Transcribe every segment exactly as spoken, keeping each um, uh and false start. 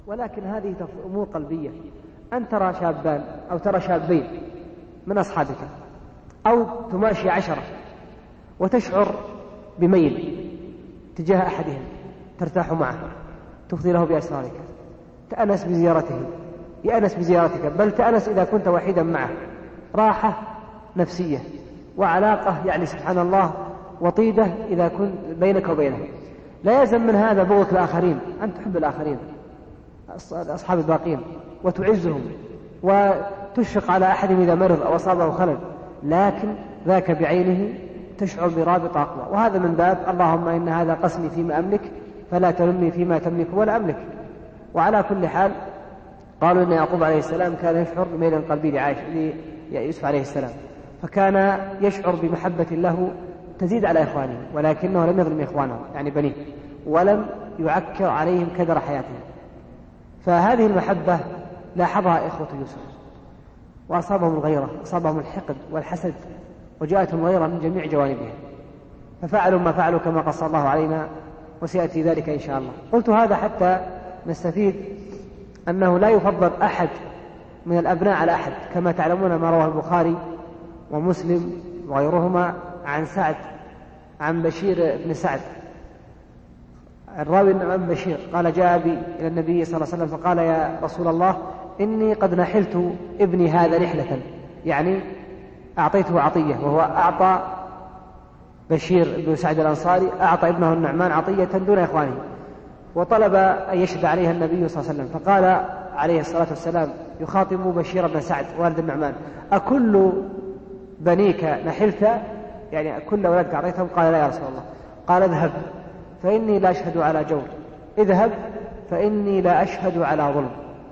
ولكن هذه أمور قلبية. أن ترى شابان أو ترى شابين من أصحابك أو تماشي عشرة وتشعر بميل تجاه أحدهم، ترتاح معه، تفضي له بأسرارك، تأنس بزيارته، يأنس بزيارتك، بل تأنس إذا كنت وحيدا معه، راحة نفسية وعلاقة يعني سبحان الله وطيدة إذا كنت بينك وبينه. لا يلزم من هذا بغض الآخرين، أن تحب الآخرين أصحاب الباقين وتعزهم وتشفق على أحدهم إذا مرض أو أصابه خلل، لكن ذاك بعينه تشعر برابط أقوى. وهذا من باب اللهم إن هذا قسمي فيما أملك فلا تلمني فيما تملك ولا أملك. وعلى كل حال قالوا إن يعقوب عليه السلام كان يشعر بميل قلبي لعائشة ليوسف عليه السلام، فكان يشعر بمحبة له تزيد على إخوانه، ولكنه لم يظلم إخوانه يعني بنيه، ولم يعكر عليهم كدر حياتهم. فهذه المحبة لاحظها إخوة يوسف وأصابهم الغيرة، أصابهم الحقد والحسد، وجاءتهم غيرة من جميع جوانبها، ففعلوا ما فعلوا كما قص الله علينا، وسيأتي ذلك إن شاء الله. قلت هذا حتى نستفيد أنه لا يفضل أحد من الأبناء على أحد، كما تعلمون ما رواه البخاري ومسلم وغيرهما عن سعد عن بشير بن سعد الراوي عن بشير قال جاء بي إلى النبي صلى الله عليه وسلم فقال يا رسول الله إني قد نحلت ابني هذا نحلة، يعني أعطيته عطية، وهو أعطى بشير بن سعد الأنصاري أعطى ابنه النعمان عطية دون إخوانه، وطلب أن يشهد عليها النبي صلى الله عليه وسلم، فقال عليه الصلاة والسلام يخاطب بشير بن سعد والد النعمان أكل بنيك نحلت، يعني كل أولادك أعطيتهم؟ قال لا يا رسول الله. قال اذهب فإني لا أشهد على جور، اذهب فإني لا أشهد على ظلم.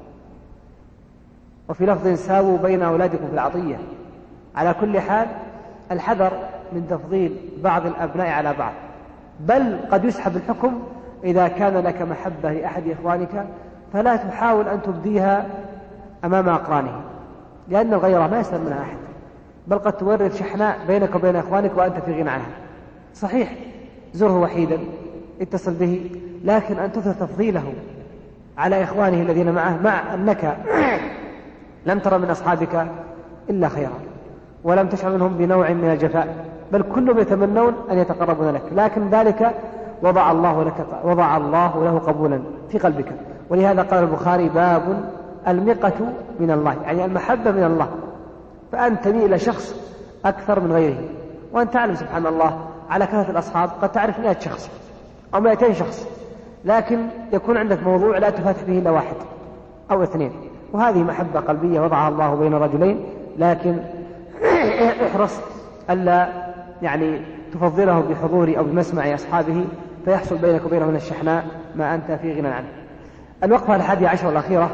وفي لفظ ساووا بين أولادكم في العطية. على كل حال الحذر من تفضيل بعض الأبناء على بعض، بل قد يسحب الحكم إذا كان لك محبة لأحد إخوانك فلا تحاول أن تبديها أمام أقرانه، لأن الغيرة ما يسلم منها أحد، بل قد تورث شحناء بينك وبين إخوانك وأنت في غنى عنها. صحيح زره وحيدا اتصل به، لكن أن تظهر تفضيله على إخوانه الذين معه، مع أنك لم ترى من أصحابك إلا خيرا ولم تشعر منهم بنوع من الجفاء، بل كلهم يتمنون أن يتقربون لك، لكن ذلك وضع الله لك وضع الله له قبولا في قلبك. ولهذا قال البخاري باب المقة من الله، يعني المحبة من الله، فأن تميل إلى شخص أكثر من غيره. وأن تعلم سبحان الله على كثرة الأصحاب قد تعرف مئة شخص أو مئتين شخص، لكن يكون عندك موضوع لا تفاتح به إلا واحد أو اثنين، وهذه محبة قلبية وضعها الله بين رجلين، لكن احرص ألا يعني تفضله بحضور أو بمسمع أصحابه فيحصل بينك وبينه من الشحناء ما أنت في غنى عنه. الوقفة الحادية عشر الأخيرة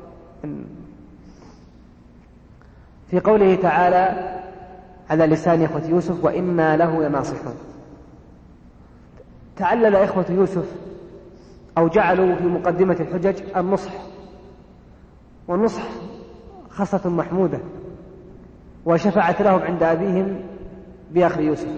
في قوله تعالى على لسان إخوة يوسف وإنا له لناصحون. تعلل إخوة يوسف أو جعلوا في مقدمة الحجج النصح، والنصح خاصة محمودة وشفعت لهم عند أبيهم بأخذ يوسف،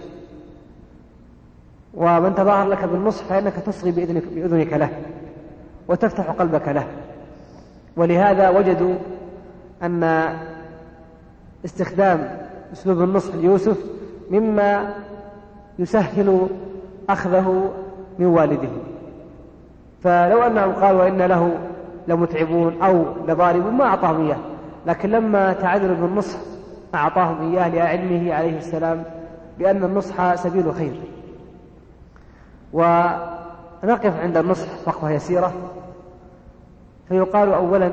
ومن تظاهر لك بالنصح فإنك تصغي بإذنك, بإذنك له وتفتح قلبك له. ولهذا وجدوا أن استخدام أسلوب النصح ليوسف مما يسهل أخذه من والده، فلو أنهم قالوا وإن له لمتعبون أو لضاربون ما أعطاهم إياه، لكن لما تعذروا بالنصح أعطاهم إياه لعلمه عليه السلام بأن النصح سبيل خير. ونقف عند النصح وقفة يسيرة. فيقال أولا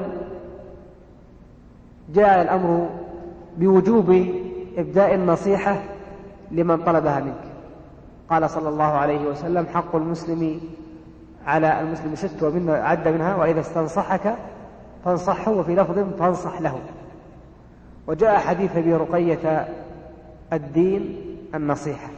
جاء الأمر بوجوب إبداء النصيحة لمن طلبها منك. قال صلى الله عليه وسلم حق المسلم على المسلم ست ومن عد منها وإذا استنصحك فانصحه، وفي لفظ فانصح له. وجاء حديث أبي رقية الدين النصيحة.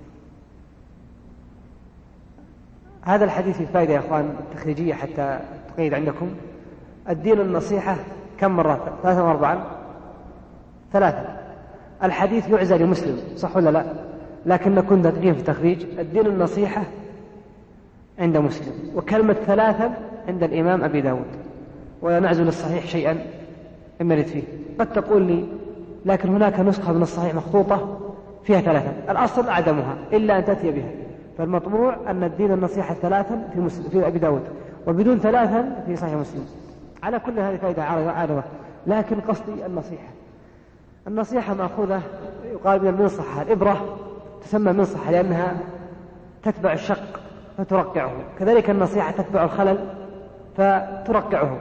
هذا الحديث في فائدة يا أخوان تخريجية حتى تقيد عندكم. الدين النصيحة كم مرة؟ ثلاثة وأربعا ثلاثة. الحديث يعزى لمسلم صح ولا لا؟ لكن كنا تقيم في تخريج الدين النصيحة عند مسلم، وكلمة ثلاثة عند الإمام أبي داود. ونعزل الصحيح شيئا لم يرد فيه. قد تقول لي لكن هناك نسخة من الصحيح مخطوطة فيها ثلاثة، الأصل عدمها إلا أن تأتي بها، فالمطبوع أن الدين النصيحة ثلاثا في, مسلم في أبي داود وبدون ثلاثا في صحيح مسلم. على كل هذه فائدة عارضة، لكن قصدي النصيحة النصيحة مأخوذة يقال من المنصحة، الإبرة تسمى منصحة لأنها تتبع الشق فترقعه، كذلك النصيحة تتبع الخلل فترقعه.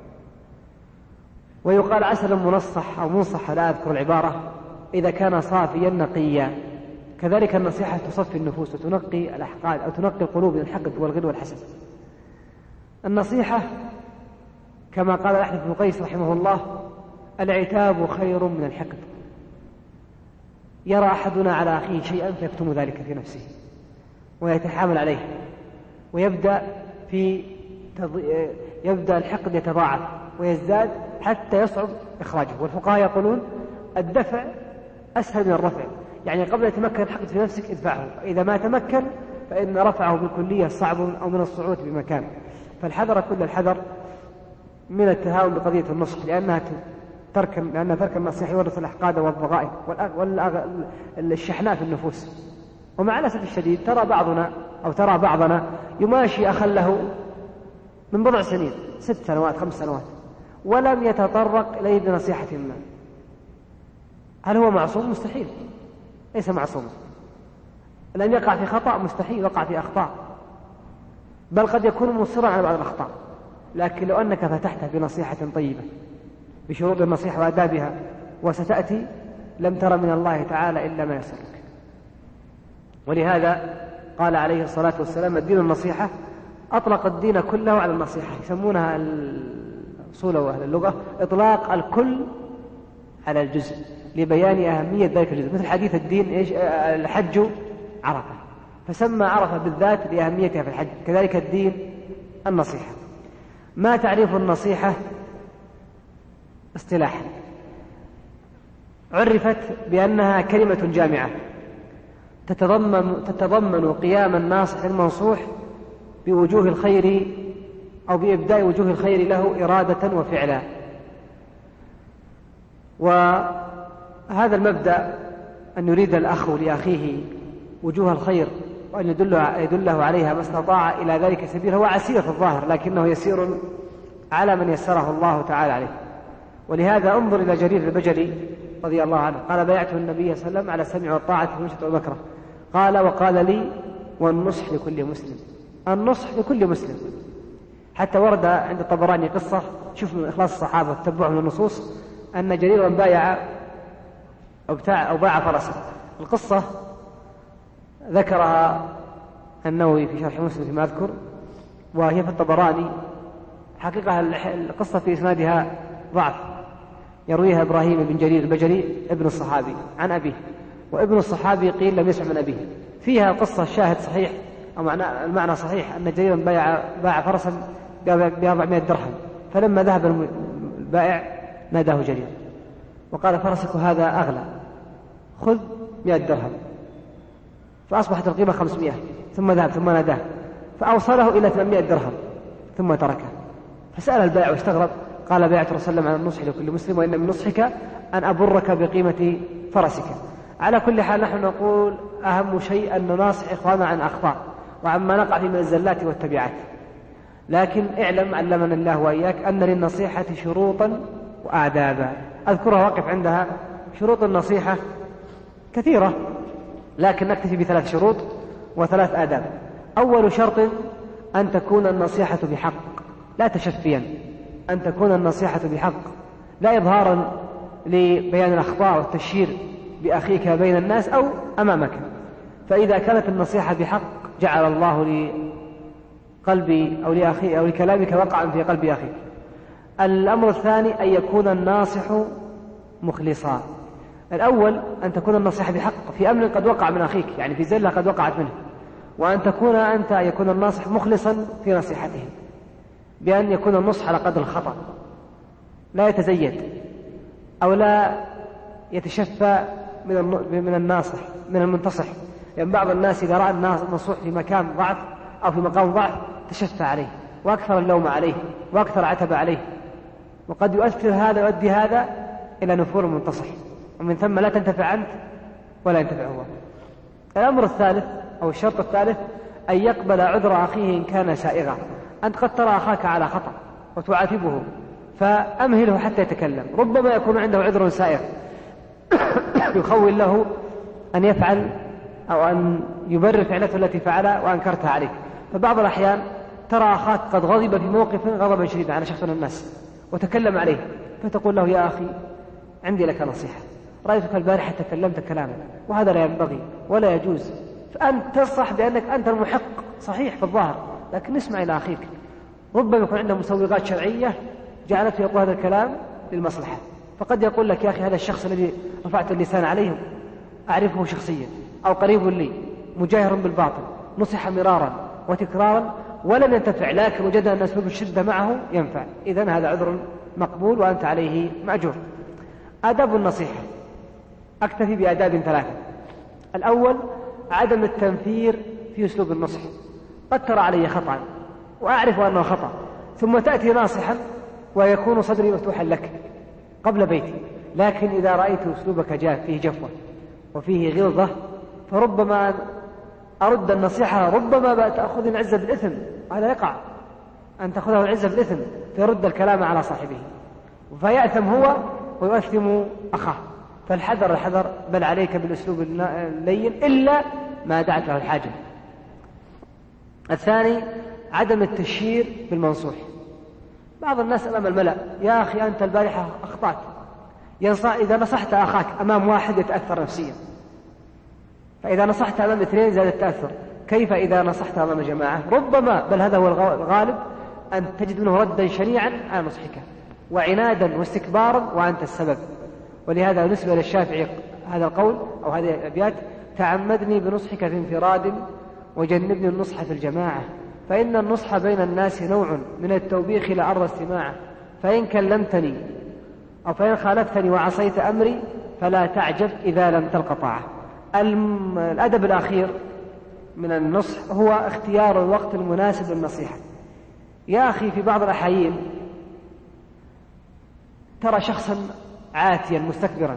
ويقال عسل منصح أو منصح، لا أذكر العبارة، إذا كان صافيا نقيا. كذلك النصيحة تصفي النفوس وتنقي الأحقاد أو تنقي القلوب من الحقد والغل والحسد. النصيحة كما قال الأحنف بن قيس رحمه الله: العتاب خير من الحقد. يرى أحدنا على أخيه شيئا فيكتم ذلك في نفسه ويتحامل عليه، ويبدأ في تض... يبدأ الحقد يتضاعف ويزداد حتى يصعب إخراجه. والفقهاء يقولون الدفع أسهل من الرفع، يعني قبل يتمكن الحقد في نفسك ادفعه، فإذا ما تمكن فإن رفعه بالكلية صعب أو من الصعود بمكان. فالحذر كل الحذر من التهاون بقضية النصح، لأنها ترك لأن ترك النصيحة يورث الأحقاد والضغائن والشحناء في النفوس. ومع الأسف الشديد ترى بعضنا أو ترى بعضنا يماشي أخا له من بضع سنين، ست سنوات خمس سنوات، ولم يتطرق إليه بنصيحة ما. هل هو معصوم؟ مستحيل، ليس معصوما. لن يقع في خطأ، مستحيل يقع في أخطاء، بل قد يكون مصرا على بعض الأخطاء. لكن لو أنك فتحته بنصيحة طيبة بشروط النصيحة وآدابها وستأتي، لم تر من الله تعالى إلا ما يسرك. ولهذا قال عليه الصلاة والسلام: الدين النصيحة. أطلق الدين كله على النصيحة، يسمونها الأصول وأهل اللغة إطلاق الكل على الجزء لبيان أهمية ذلك الجزء، مثل حديث الدين إيش الحج عرفة، فسمى عرفة بالذات لأهميتها في الحج. كذلك الدين النصيحة. ما تعريف النصيحة اصطلاحا؟ عرفت بأنها كلمة جامعة تتضمن, تتضمن قيام الناصح المنصوح بوجوه الخير أو بإبداء وجوه الخير له إرادة وفعلا. وهذا المبدأ أن يريد الأخ لأخيه وجوه الخير وأن يدله, يدله عليها ما استطاع إلى ذلك سبيل، هو عسير في الظاهر لكنه يسير على من يسره الله تعالى عليه. ولهذا انظر إلى جرير البجلي رضي الله عنه، قال: بايعته النبي صلى الله عليه وسلم على السمع والطاعة في المنشط والمكره، قال: وقال لي: والنصح لكل مسلم. النصح لكل مسلم. حتى ورد عند الطبراني قصة، شوف من إخلاص الصحابة وتتبعهم النصوص، أن جريرا بايع أو, أو باع فرسا. القصة ذكرها النووي في شرح مسلم فيما أذكر، وهي في الطبراني. حقيقة القصة في إسنادها ضعف، يرويها إبراهيم بن جرير البجلي ابن الصحابي عن أبيه، وابن الصحابي قيل لم يسمع من أبيه. فيها القصة الشاهد صحيح أو معنى المعنى صحيح، أن جريرا باع, باع فرسا بأربعمائة درهم، فلما ذهب البائع ناداه جرير وقال: فرسك هذا أغلى، خذ مئة درهم. فأصبحت القيمة خمسمائة، ثم ذهب ثم ناداه فأوصله إلى ثمانمائة درهم ثم تركه. فسأل البائع واستغرب، قال: بايعت رسول الله على النصح لكل مسلم، وإن من نصحك أن أبرك بقيمة فرسك. على كل حال نحن نقول أهم شيء أن نناصح إخواننا عن أخطاء وعما نقع في من الزلات والتبعات. لكن اعلم علمنا الله وإياك أن للنصيحة شروطا وآدابا، أذكرها واقف عندها. شروط النصيحة كثيرة، لكن نكتفي بثلاث شروط وثلاث آداب. أول شرط أن تكون النصيحة بحق لا تشفيا، أن تكون النصيحة بحق لا إظهارا لبيان الأخطاء والتشهير بأخيك بين الناس أو أمامك. فإذا كانت النصيحة بحق جعل الله لقلبي أو لأخي أو لكلامك وقعا في قلب أخيك. الأمر الثاني أن يكون الناصح مخلصا. الأول أن تكون النصيحة بحق في أمر قد وقع من أخيك، يعني في زلة قد وقعت منه، وأن تكون أنت يكون الناصح مخلصا في نصيحته، بأن يكون النصح على قدر الخطأ، لا يتزيد أو لا يتشفى من الناصح من المنتصح. لأن يعني بعض الناس إذا رأى النصوح في مكان ضعف أو في مقام ضعف تشفى عليه وأكثر اللوم عليه وأكثر عتب عليه، وقد يؤثر هذا ويؤدي هذا إلى نفور المنتصح، ومن ثم لا تنتفع أنت ولا ينتفع هو. الأمر الثالث أو الشرط الثالث أن يقبل عذر أخيه إن كان سائغا. أنت قد ترى أخاك على خطأ وتعاتبه فأمهله حتى يتكلم، ربما يكون عنده عذر سائغ يخول له أن يفعل أو أن يبرر فعلته التي فعلها وأنكرتها عليه. فبعض الأحيان ترى أخاك قد غضب في موقف غضبا شديدا على شخص من الناس وتكلم عليه، فتقول له يا أخي عندي لك نصيحة، رأيتك البارحة تكلمت كلاما وهذا لا ينبغي ولا يجوز، فأنت تصح بأنك أنت المحق صحيح في الظاهر، لكن اسمع إلى أخيك، ربما يكون عنده مسوغات شرعية جعلته يقول هذا الكلام للمصلحة. فقد يقول لك يا أخي هذا الشخص الذي رفعت اللسان عليه أعرفه شخصيا أو قريب لي مجاهر بالباطل، نصح مرارا وتكرارا ولم ينتفع، لكن وجدنا أن أسلوب الشدة معه ينفع، إذن هذا عذر مقبول وأنت عليه مأجور. آداب النصيحة أكتفي بآداب ثلاثة. الأول عدم التنفير في أسلوب النصح. قد ترى علي خطأ وأعرف أنه خطأ، ثم تأتي ناصحا ويكون صدري مفتوحا لك قبل بيتي، لكن إذا رأيت أسلوبك جاف فيه جفوة وفيه غلظة فربما أرد النصيحة، ربما تأخذ العزة بالإثم، هذا يقع أن تأخذه العزة بالإثم فيرد الكلام على صاحبه فيأثم هو ويؤثم أخاه. فالحذر الحذر، بل عليك بالأسلوب اللين إلا ما دعت له الحاجة. الثاني عدم التشهير بالمنصوح. بعض الناس أمام الملأ يا أخي أنت البارحة أخطأت، إذا نصحت أخاك أمام واحد يتأثر نفسيا، فإذا نصحت أمام اثنين زاد التأثر، كيف إذا نصحت أمام جماعة؟ ربما بل هذا هو الغالب أن تجد منه ردا شنيعا على نصحك وعنادا واستكبارا وأنت السبب. ولهذا نسبة للشافعي هذا القول أو هذه الأبيات: تعمدني بنصحك في انفراد وجنبني النصح في الجماعة، فإن النصح بين الناس نوع من التوبيخ لا أرضى استماعا، فإن كلمتني أو فإن خالفتني وعصيت أمري فلا تعجب إذا لم تلق طاعة. الأدب الأخير من النصح هو اختيار الوقت المناسب للنصيحة. يا أخي في بعض الأحيان ترى شخصا عاتيا مستكبرا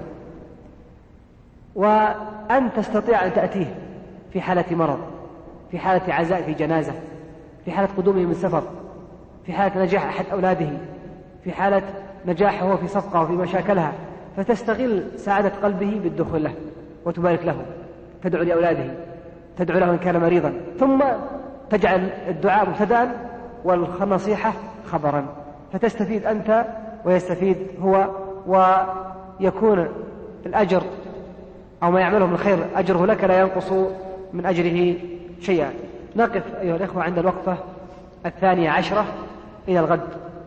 وأنت تستطيع أن تأتيه في حالة مرض، في حالة عزاء في جنازة، في حالة قدومه من سفر، في حالة نجاح أحد أولاده، في حالة نجاحه هو في صفقة وفي مشاكلها، فتستغل سعادة قلبه بالدخول له وتبارك له، تدعو لأولاده، تدعو له إن كان مريضا، ثم تجعل الدعاء مبتدأ والنصيحة خبرا، فتستفيد أنت ويستفيد هو، ويكون الأجر أو ما يعمله من خير أجره لك لا ينقص من أجره شيئا. نقف أيها الإخوة عند الوقفة الثانية عشرة إلى الغد.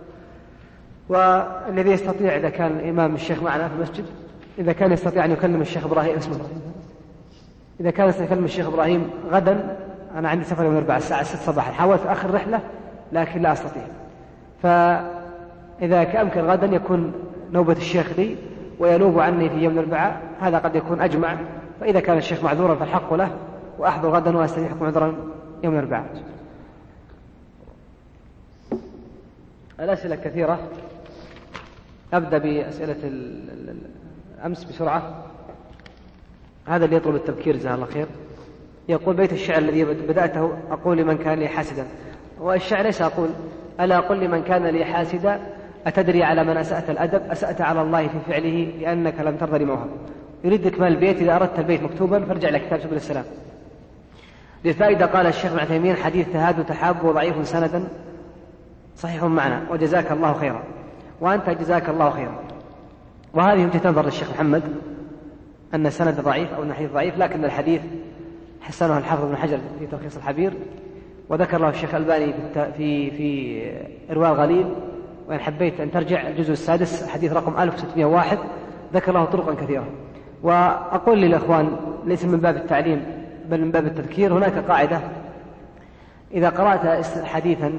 والذي يستطيع إذا كان الإمام الشيخ معنا في المسجد، إذا كان يستطيع أن يكلم الشيخ إبراهيم اسمه إذا كان يكلم الشيخ إبراهيم غدا، أنا عندي سفر يوم الأربعاء الساعة ستة صباحا، حاولت آخر رحلة لكن لا أستطيع، فإذا كأمكن غدا يكون نوبة الشيخ لي وينوب عني في يوم الأربعاء، هذا قد يكون أجمع، فإذا كان الشيخ معذورا فالحق له وأحضر غدا وأستريحكم عذرا يوم الأربعاء. الأسئلة كثيرة، أبدأ بأسئلة الأمس بسرعة. هذا اللي يطلب التبكير جزاه الله خير، يقول: بيت الشعر الذي بدأته أقول لمن كان لي حاسدا. والشعر ليس أقول ألا أقول لمن كان لي حاسدا أتدري على من أسأت الأدب، أسأت على الله في فعله لأنك لم ترضى لموهب. يريد إكمال البيت: إذا أردت البيت مكتوبا فارجع إلى كتاب سبل السلام. للفائدة قال الشيخ ابن عثيمين: حديث تهاد تحاب وضعيف سندا صحيح معنى، وجزاك الله خيرا. وأنت جزاك الله خيرا. وهذه وجهة نظر الشيخ محمد أن السند ضعيف أو الحديث ضعيف، لكن الحديث حسنه الحافظ ابن حجر في تلخيص الحبير، وذكر له الشيخ الباني في في إرواء الغليل. وإن حبيت أن ترجع الجزء السادس حديث رقم ألف وستمائة وواحد ذكر له طرقا كثيرة. وأقول للأخوان ليس من باب التعليم بل من باب التذكير، هناك قاعدة: إذا قرأت حديثا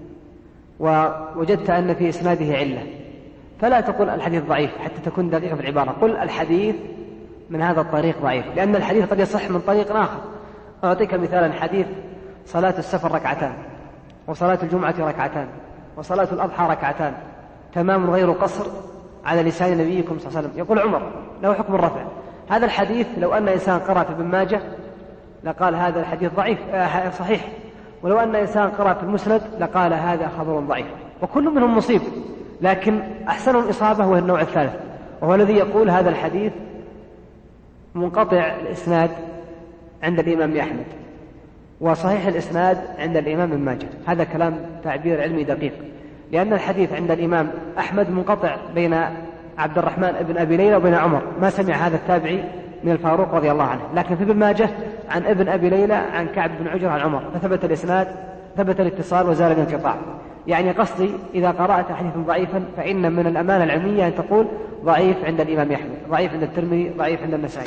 ووجدت أن في إسناده علة فلا تقول الحديث ضعيف حتى تكون دقيقة في العبارة، قل الحديث من هذا الطريق ضعيف، لأن الحديث قد يصح من طريق آخر. أعطيك مثالا: حديث صلاة السفر ركعتان، وصلاة الجمعة ركعتان، وصلاة الأضحى ركعتان، تمام غير قصر على لسان نبيكم صلى الله عليه وسلم. يقول عمر له حكم الرفع. هذا الحديث لو أن إنسان قرأ في ابن ماجه لقال هذا الحديث ضعيف آه صحيح، ولو أن إنسان قرأ في المسند لقال هذا خبر ضعيف، وكل منهم مصيب، لكن أحسن الإصابة هو النوع الثالث، وهو الذي يقول هذا الحديث منقطع الإسناد عند الإمام أحمد وصحيح الإسناد عند الإمام ابن ماجه. هذا كلام تعبير علمي دقيق، لأن الحديث عند الإمام أحمد منقطع بين عبد الرحمن بن أبي ليلى وبين عمر، ما سمع هذا التابعي من الفاروق رضي الله عنه، لكن في ابن ماجه عن ابن أبي ليلى عن كعب بن عجرة عن عمر، فثبت الإسناد، ثبت الاتصال وزال الانقطاع. يعني قصدي إذا قرأت حديثا ضعيفا فإن من الأمانة العلمية أن تقول ضعيف عند الإمام أحمد، ضعيف عند الترمذي، ضعيف عند النسائي.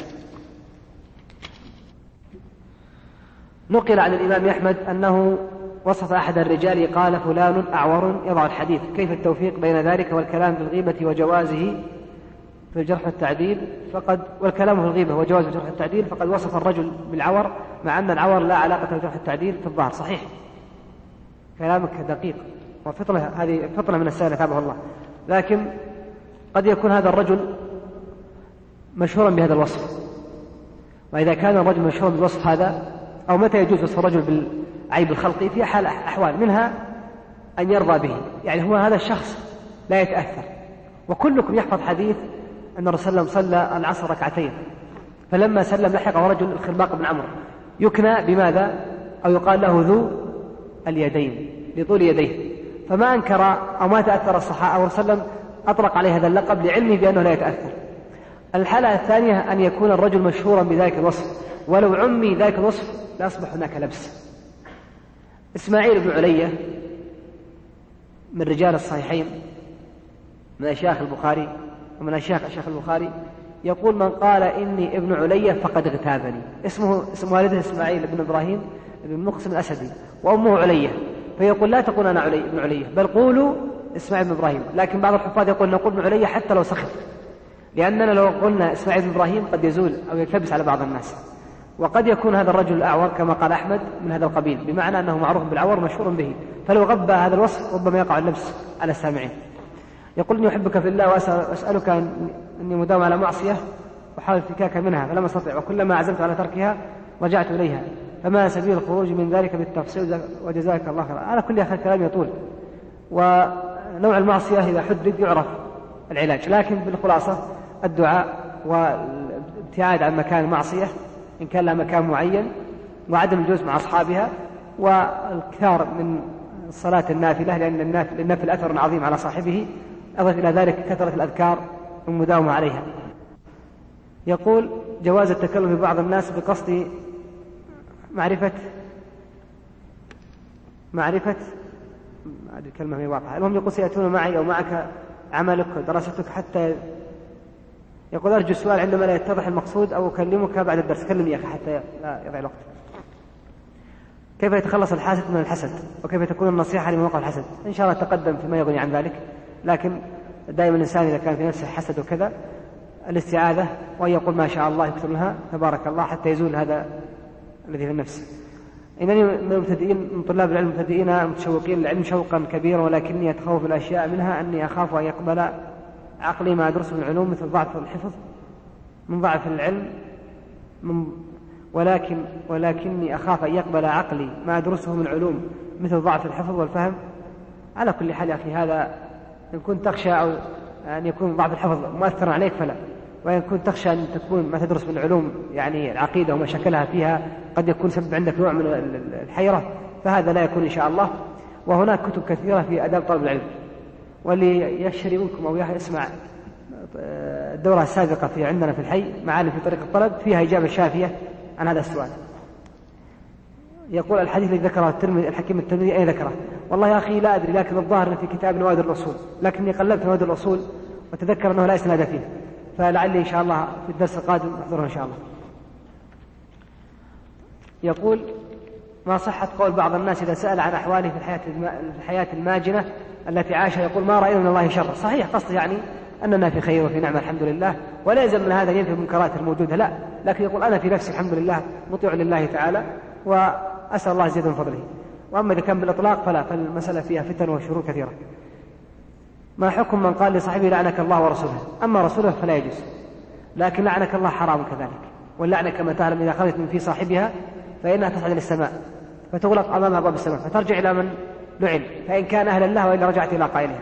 نقل عن الإمام أحمد أنه وصف أحد الرجال قال فلان أعور يضع الحديث، كيف التوفيق بين ذلك والكلام في الغيبة وجوازه في الجرح والتعديل؟ فقد والكلام في الغيبة وجواز الجرح والتعديل فقد وصف الرجل بالعور، مع أن العور لا علاقة بالجرح والتعديل في الظاهر. صحيح كلامك دقيق، وفطنة هذه فطنة من السائل تابه الله، لكن قد يكون هذا الرجل مشهورا بهذا الوصف، وإذا كان الرجل مشهورا بالوصف هذا، أو متى يجوز وصف الرجل بالعيب الخلقي؟ في حال أحوال، منها أن يرضى به، يعني هو هذا الشخص لا يتأثر. وكلكم يحفظ حديث أن الرسول صلى الله عليه وسلم صلى العصر ركعتين، فلما سلم لحقه رجل الخرباق بن عمرو يكنى بماذا؟ أو يقال له ذو اليدين لطول يديه، فما أنكر أو ما تأثر الصحابة، أو الرسول أطلق عليه هذا اللقب لعلمه بأنه لا يتأثر. الحالة الثانية أن يكون الرجل مشهورا بذلك الوصف، ولو عمي ذلك الوصف لأصبح هناك لبس. إسماعيل بن علية من رجال الصحيحين، من أشياخ البخاري ومن أشياخ أشياخ البخاري، يقول من قال إني ابن علية فقد اغتابني. اسمه اسم والده إسماعيل بن إبراهيم بن مقسم الأسدي، وأمه علية، فيقول لا تقول أنا علي ابن علية، بل قولوا إسماعيل بن إبراهيم. لكن بعض الحفاظ يقول نقول ابن علية حتى لو سخط، لأننا لو قلنا إسماعيل بن إبراهيم قد يزول أو يلتبس على بعض الناس. وقد يكون هذا الرجل الأعور كما قال أحمد من هذا القبيل، بمعنى أنه معروف بالعور مشهور به، فلو غب هذا الوصف ربما يقع اللبس على السامعين. يقول إني أحبك في الله وأسألك أني مداوم على معصية وحاول فكاك منها فلم أستطع، وكلما عزمت على تركها رجعت إليها، فما سبيل الخروج من ذلك بالتفصيل وجزاك الله خيرا. على كل أخذ كلام يطول، ونوع المعصية إذا حدد يعرف العلاج، لكن بالخلاصة الدعاء والابتعاد عن مكان المعصية إن كان لها مكان معين، وعدم الجلوس مع أصحابها، والكثار من الصلاة النافلة لأن النافل أثر عظيم على صاحبه، أضف إلى ذلك كثرة الأذكار والمداومة عليها. يقول جواز التكلم ببعض الناس بقصد معرفة معرفة هذه الكلمة هي واضحة. المهم يقول سيأتون معي أو معك عملك ودراستك حتى، يقول أرجو السؤال عندما لا يتضح المقصود أو أكلمك بعد الدرس، كلمني يا أخي حتى لا يضيع الوقت. كيف يتخلص الحاسد من الحسد، وكيف تكون النصيحة لمن وقع الحسد؟ إن شاء الله تقدم فيما يغني عن ذلك، لكن دائما الإنسان إذا كان في نفسه حسد وكذا الاستعاذة، وأن يقول ما شاء الله يكتب لها تبارك الله حتى يزول هذا الذي في النفس. إنني من المبتدئين من طلاب العلم المبتدئين المتشوقين للعلم شوقا كبيرا، ولكني أتخوف الأشياء منها أني أخاف أن يقبل عقلي ما أدرسه من العلوم مثل ضعف الحفظ من ضعف العلم من ولكن ولكني أخاف أن يقبل عقلي ما أدرسه من علوم مثل ضعف الحفظ والفهم. على كل حال يا أخي هذا إن كنت تخشى أو أن يكون ضعف الحفظ مؤثرا عليك فلا، وإن كنت تخشى أن تكون ما تدرس من العلوم يعني العقيدة ومشاكلها فيها قد يكون سبب عندك نوع من الحيرة، فهذا لا يكون إن شاء الله. وهناك كتب كثيرة في آداب طلب العلم، واللي يشتري منكم أو يسمع الدورة السابقة في عندنا في الحي معالم في طريق الطلب فيها إجابة شافية عن هذا السؤال. يقول الحديث الذي ذكره الترمذي الحكيم الترمذي أين ذكره؟ والله يا أخي لا أدري، لكن الظاهر في كتاب نوادر الأصول، لكني قلبت نوادر الأصول وتذكر أنه لا إسناد فيه، فلعلي إن شاء الله في الدرس القادم أحضره إن شاء الله. يقول ما صحة قول بعض الناس إذا سأل عن أحواله في الحياة في الحياة الماجنة التي عاشها يقول ما رأينا من الله شر؟ صحيح، قصده يعني أننا في خير وفي نعمة الحمد لله، ولا يلزم من هذا ينفي المنكرات الموجودة، لا، لكن يقول أنا في نفسي الحمد لله مطيع لله تعالى وأسأل الله زيادة من فضله. وأما إذا كان بالإطلاق فلا، فالمسألة فيها فتن وشرور كثيرة. ما حكم من قال لصاحبه لعنك الله ورسوله؟ أما رسوله فلا يجوز، لكن لعنك الله حرام كذلك. واللعنة كما تعلم إذا خرجت من في صاحبها فإنها تصعد إلى السماء فتغلق أمامها باب السماء فترجع إلى من لعن، فإن كان أهلا له وإلا رجعت إلى قائلها.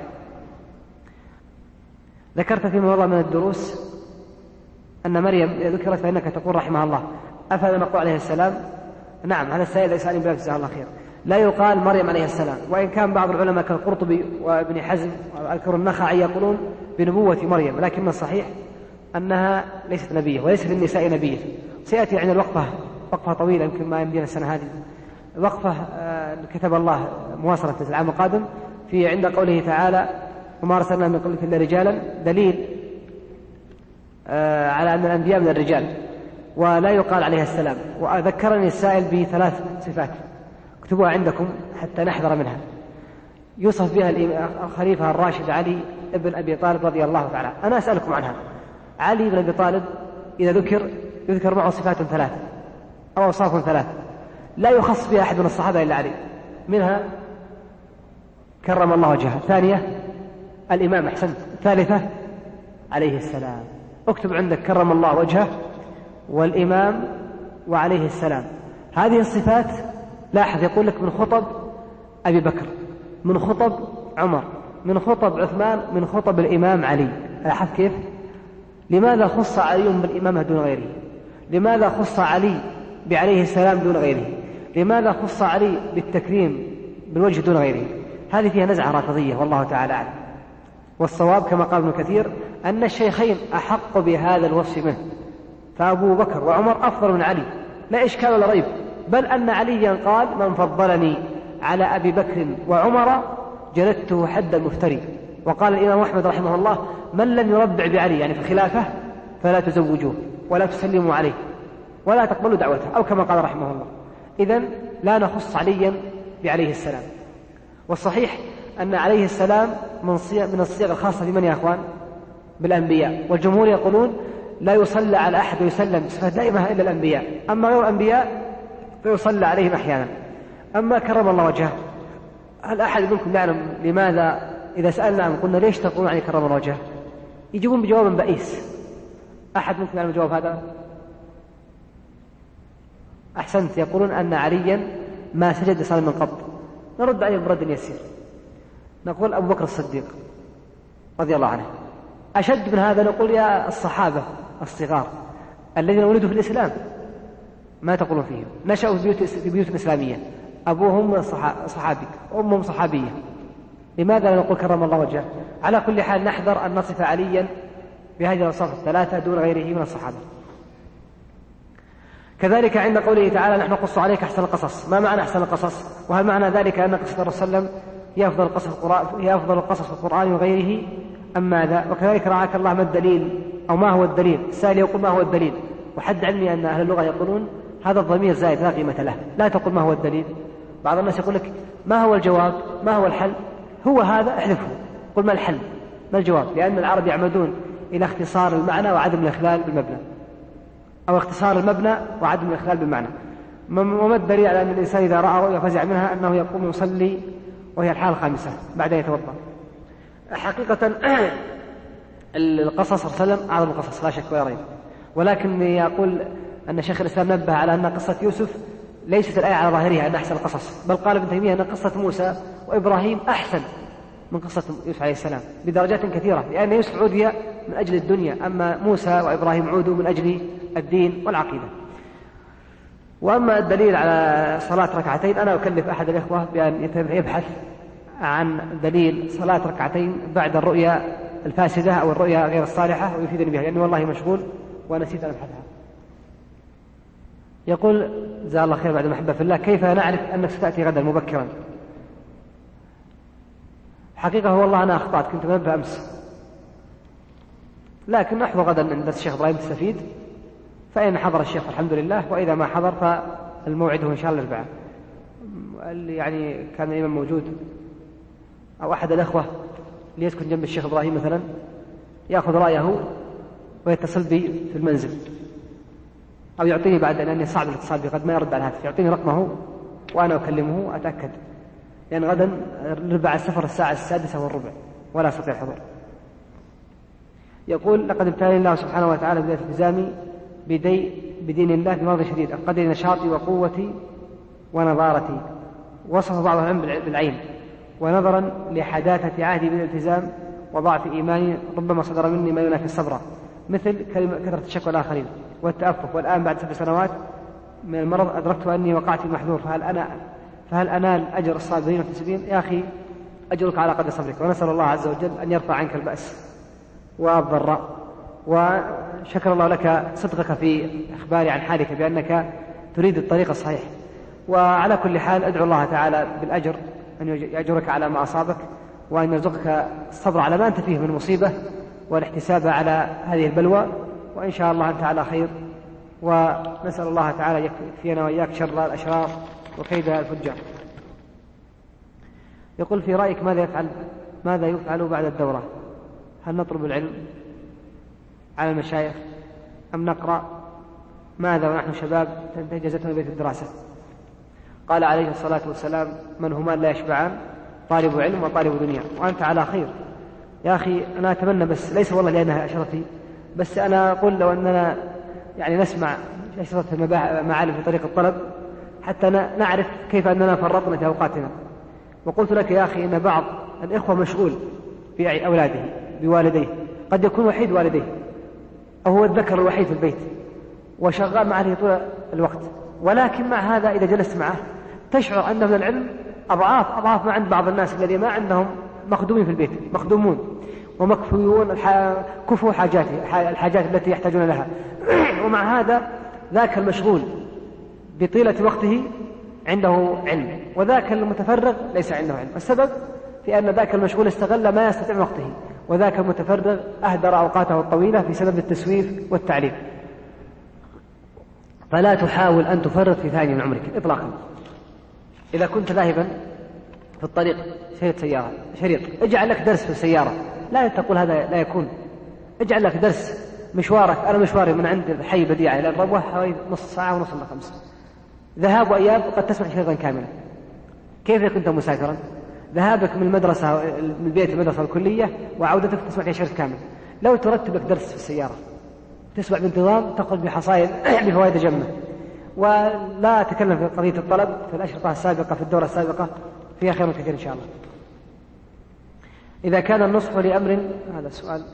ذكرت فيما مضى من الدروس أن مريم ذكرت فإنك تقول رحمها الله، أفلا نقول عليه السلام؟ نعم، هذا السائل يسألني بلا جزاه الله خير. لا يقال مريم عليه السلام، وإن كان بعض العلماء كالقرطبي وابن حزم وأذكر النخعي يقولون بنبوة مريم، لكن الصحيح أنها ليست نبية وليس في النساء نبية. سيأتي عند الوقفة وقفة طويلة يمكن ما يمدينا السنة هذه، وقفة كتب الله مواصلة في العام القادم في عند قوله تعالى وما أرسلنا من قبلك إلا رجالا، دليل على أن الأنبياء من الرجال ولا يقال عليه السلام. وأذكرني السائل بثلاث صفات اكتبوها عندكم حتى نحذر منها، يوصف بها الخليفة الراشد علي ابن أبي طالب رضي الله تعالى. أنا أسألكم عنها. علي بن أبي طالب إذا ذكر يذكر معه صفات ثلاث أو أوصاف ثلاث لا يخص بها أحد من الصحابة إلا علي، منها كرم الله وجهه، ثانية الإمام أحسنت، ثالثة عليه السلام. اكتب عندك كرم الله وجهه والإمام وعليه السلام. هذه الصفات لاحظ يقول لك من خطب أبي بكر، من خطب عمر، من خطب عثمان، من خطب الإمام علي. لاحظ كيف؟ لماذا خص علي بالإمامة دون غيره؟ لماذا خص علي بعليه السلام دون غيره؟ لماذا خص علي بالتكريم بالوجه دون غيره؟ هذه فيها نزعة رافضية والله تعالى أعلم. والصواب كما قال ابن كثير أن الشيخين أحق بهذا الوصف منه، فأبو بكر وعمر أفضل من علي لا إشكال ولا ريب، بل أن عليا قال من فضلني على أبي بكر وعمر جلدته حد المفتري. وقال الإمام أحمد رحمه الله من لم يربع بعلي يعني في الخلافة فلا تزوجوه ولا تسلموا عليه ولا تقبلوا دعوته، أو كما قال رحمه الله. إذن لا نخص عليا بعليه السلام. والصحيح أن عليه السلام من الصيغ الخاصة بمن يا أخوان؟ بالأنبياء. والجمهور يقولون لا يصلى على أحد ويسلم بصفة دائمة إلا الأنبياء، أما غير الأنبياء فيصلى عليهم أحيانا. أما كرم الله وجهه، هل أحد منكم يعلم لماذا إذا سألنا عنه قلنا ليش تقولون عن كرم الله وجهه؟ يجيبون بجواب بئيس. أحد منكم يعلم الجواب هذا؟ أحسنت، يقولون أن عليا ما سجد لصلاة من قبل. نرد عليه برد يسير، نقول أبو بكر الصديق رضي الله عنه. أشد من هذا نقول يا الصحابة الصغار الذين ولدوا في الإسلام ما تقولون فيهم؟ نشأوا في بيوت, في بيوت إسلامية، أبوهم صحابي وأمهم صحابية، لماذا لا نقول كرم الله وجهه؟ على كل حال نحذر أن نصف عليا بهذه الأوصاف الثلاثة دون غيره من الصحابة. كذلك عند قوله تعالى نحن نقص عليك أحسن القصص، ما معنى أحسن القصص؟ وهل معنى ذلك أن قصة الرسول صلى الله عليه وسلم هي أفضل القصص في القرآن, هي أفضل القصص في القرآن وغيره أم ماذا؟ وكذلك رعاك الله ما الدليل أو ما هو الدليل؟ السائل يقول ما هو الدليل، وحد علمي أن أهل اللغة يقولون هذا الضمير زائد لا قيمة له، لا تقول ما هو الدليل. بعض الناس يقول لك ما هو الجواب؟ ما هو الحل؟ هو هذا احذفه، قل ما الحل ما الجواب، لأن العرب يعمدون إلى اختصار المعنى وعدم الإخلال بالمبنى، أو اختصار المبنى وعدم الإخلال بالمعنى. وما الدليل على أن الإنسان إذا رأى رؤيا فزع منها أنه يقوم يصلي وهي الحالة الخامسة بعد يتوضأ؟ حقيقة القصص صلى الله عليه وسلم أعظم القصص لا شك ولا ريب، ولكن يقول أن شيخ الإسلام نبه على أن قصة يوسف ليست الآية على ظاهرها أن أحسن القصص، بل قال ابن تيمية أن قصة موسى وإبراهيم أحسن من قصة يوسف عليه السلام بدرجات كثيرة، لأن يوسف عودي من أجل الدنيا، أما موسى وإبراهيم عودوا من أجل الدين والعقيدة. وأما الدليل على صلاة ركعتين أنا أكلف أحد الإخوة بأن يبحث عن دليل صلاة ركعتين بعد الرؤيا الفاسدة أو الرؤيا غير الصالحة ويفيدني بها، لأني والله مشغول ونسيت أن أبحثها. يقول جزاه الله خير بعد المحبة في الله، كيف نعرف أنك ستأتي غدا مبكرا؟ حقيقة هو والله أنا أخطأت، كنت منبه أمس، لكن نحضر غدا عند الشيخ إبراهيم السفيد، فإن حضر الشيخ الحمد لله، وإذا ما حضر فالموعد هو إن شاء الله الأربعاء. يعني كان الإمام موجود أو أحد الأخوة ليسكن جنب الشيخ إبراهيم مثلا يأخذ رأيه ويتصل بي في المنزل، أو يعطيني بعد، لأني صعب الاتصال بي قد ما يرد على الهاتف، يعطيني رقمه وأنا أكلمه أتأكد، لأن غدا الأربعاء السفر الساعة السادسة والربع، ولا أستطيع الحضور. يقول: لقد ابتلاني الله سبحانه وتعالى بالالتزام بدي بدين الله بمرض شديد أفقدني نشاطي وقوتي ونضارتي. وصف بعض العلم بالعين، ونظرا لحداثة عهدي بالالتزام وضعف إيماني ربما صدر مني ما ينافي الصبر، مثل كثرة الشكوى الآخرين والتأفف. والآن بعد سبع سنوات من المرض أدركت أني وقعت في المحذور، فهل أنا فهل أنال أجر الصابرين والمحتسبين؟ يا أخي أجرك على قدر صبرك، ونسأل الله عز وجل أن يرفع عنك البأس والضراء. وشكر الله لك صدقك في إخباري عن حالك بأنك تريد الطريق الصحيح. وعلى كل حال أدعو الله تعالى بالأجر أن يأجرك على ما أصابك، وأن يرزقك الصبر على ما أنت فيه من مصيبة، والاحتساب على هذه البلوى، وإن شاء الله أنت على خير. ونسأل الله تعالى يكفينا وإياك شر الأشرار وكيد الفجار. يقول: في رأيك ماذا يفعل ماذا يفعل بعد الدورة؟ هل نطلب العلم على المشايخ أم نقرأ؟ ماذا ونحن شباب تنتهي جزتنا بيت الدراسة؟ قال عليه الصلاة والسلام: من هما لا يشبعان، طالب علم وطالب دنيا. وأنت على خير يا أخي. أنا أتمنى، بس ليس والله لأنها أشرتي، بس أنا أقول لو أننا يعني نسمع أشرة المعالم في طريق الطلب حتى نعرف كيف أننا فرطنا في أوقاتنا. وقلت لك يا أخي إن بعض الإخوة مشغول في أولاده بوالديه، قد يكون وحيد والديه أو هو الذكر الوحيد في البيت وشغال معه طول الوقت، ولكن مع هذا إذا جلست معه تشعر أن من العلم أضعاف أضعاف ما عند بعض الناس الذين ما عندهم مخدومين في البيت، مخدومون ومكفويون كفوا حاجاته الحاجات التي يحتاجون لها. ومع هذا ذاك المشغول بطيلة وقته عنده علم، وذاك المتفرغ ليس عنده علم. السبب في أن ذاك المشغول استغل ما يستطيع وقته، وذاك المتفرغ أهدر أوقاته الطويلة في سبب التسويف والتعليم. فلا تحاول أن تفرط في ثاني من عمرك إطلاقا. إذا كنت ذاهبا في الطريق شريط سيارة شريط اجعل لك درس في السيارة، لا تقول هذا لا يكون. اجعل لك درس مشوارك. أنا مشواري من عند الحي بديعة إلى الربوة حوالي نص ساعة ونص إلى خمس، ذهاب وإياب قد تسمع شريطا كاملا. كيف كنت مسافرا؟ ذهابك من المدرسة من البيت المدرسة الكلية وعودتك تسمع فيها شريط كامل. لو ترتب لك درس في السيارة تسمع بانتظام تخرج بحصائل بفوائد جمة. ولا تكلم في قضية الطلب في الأشرطة السابقة في الدورة السابقة، فيها خير كثير إن شاء الله. إذا كان النصح لأمر، هذا السؤال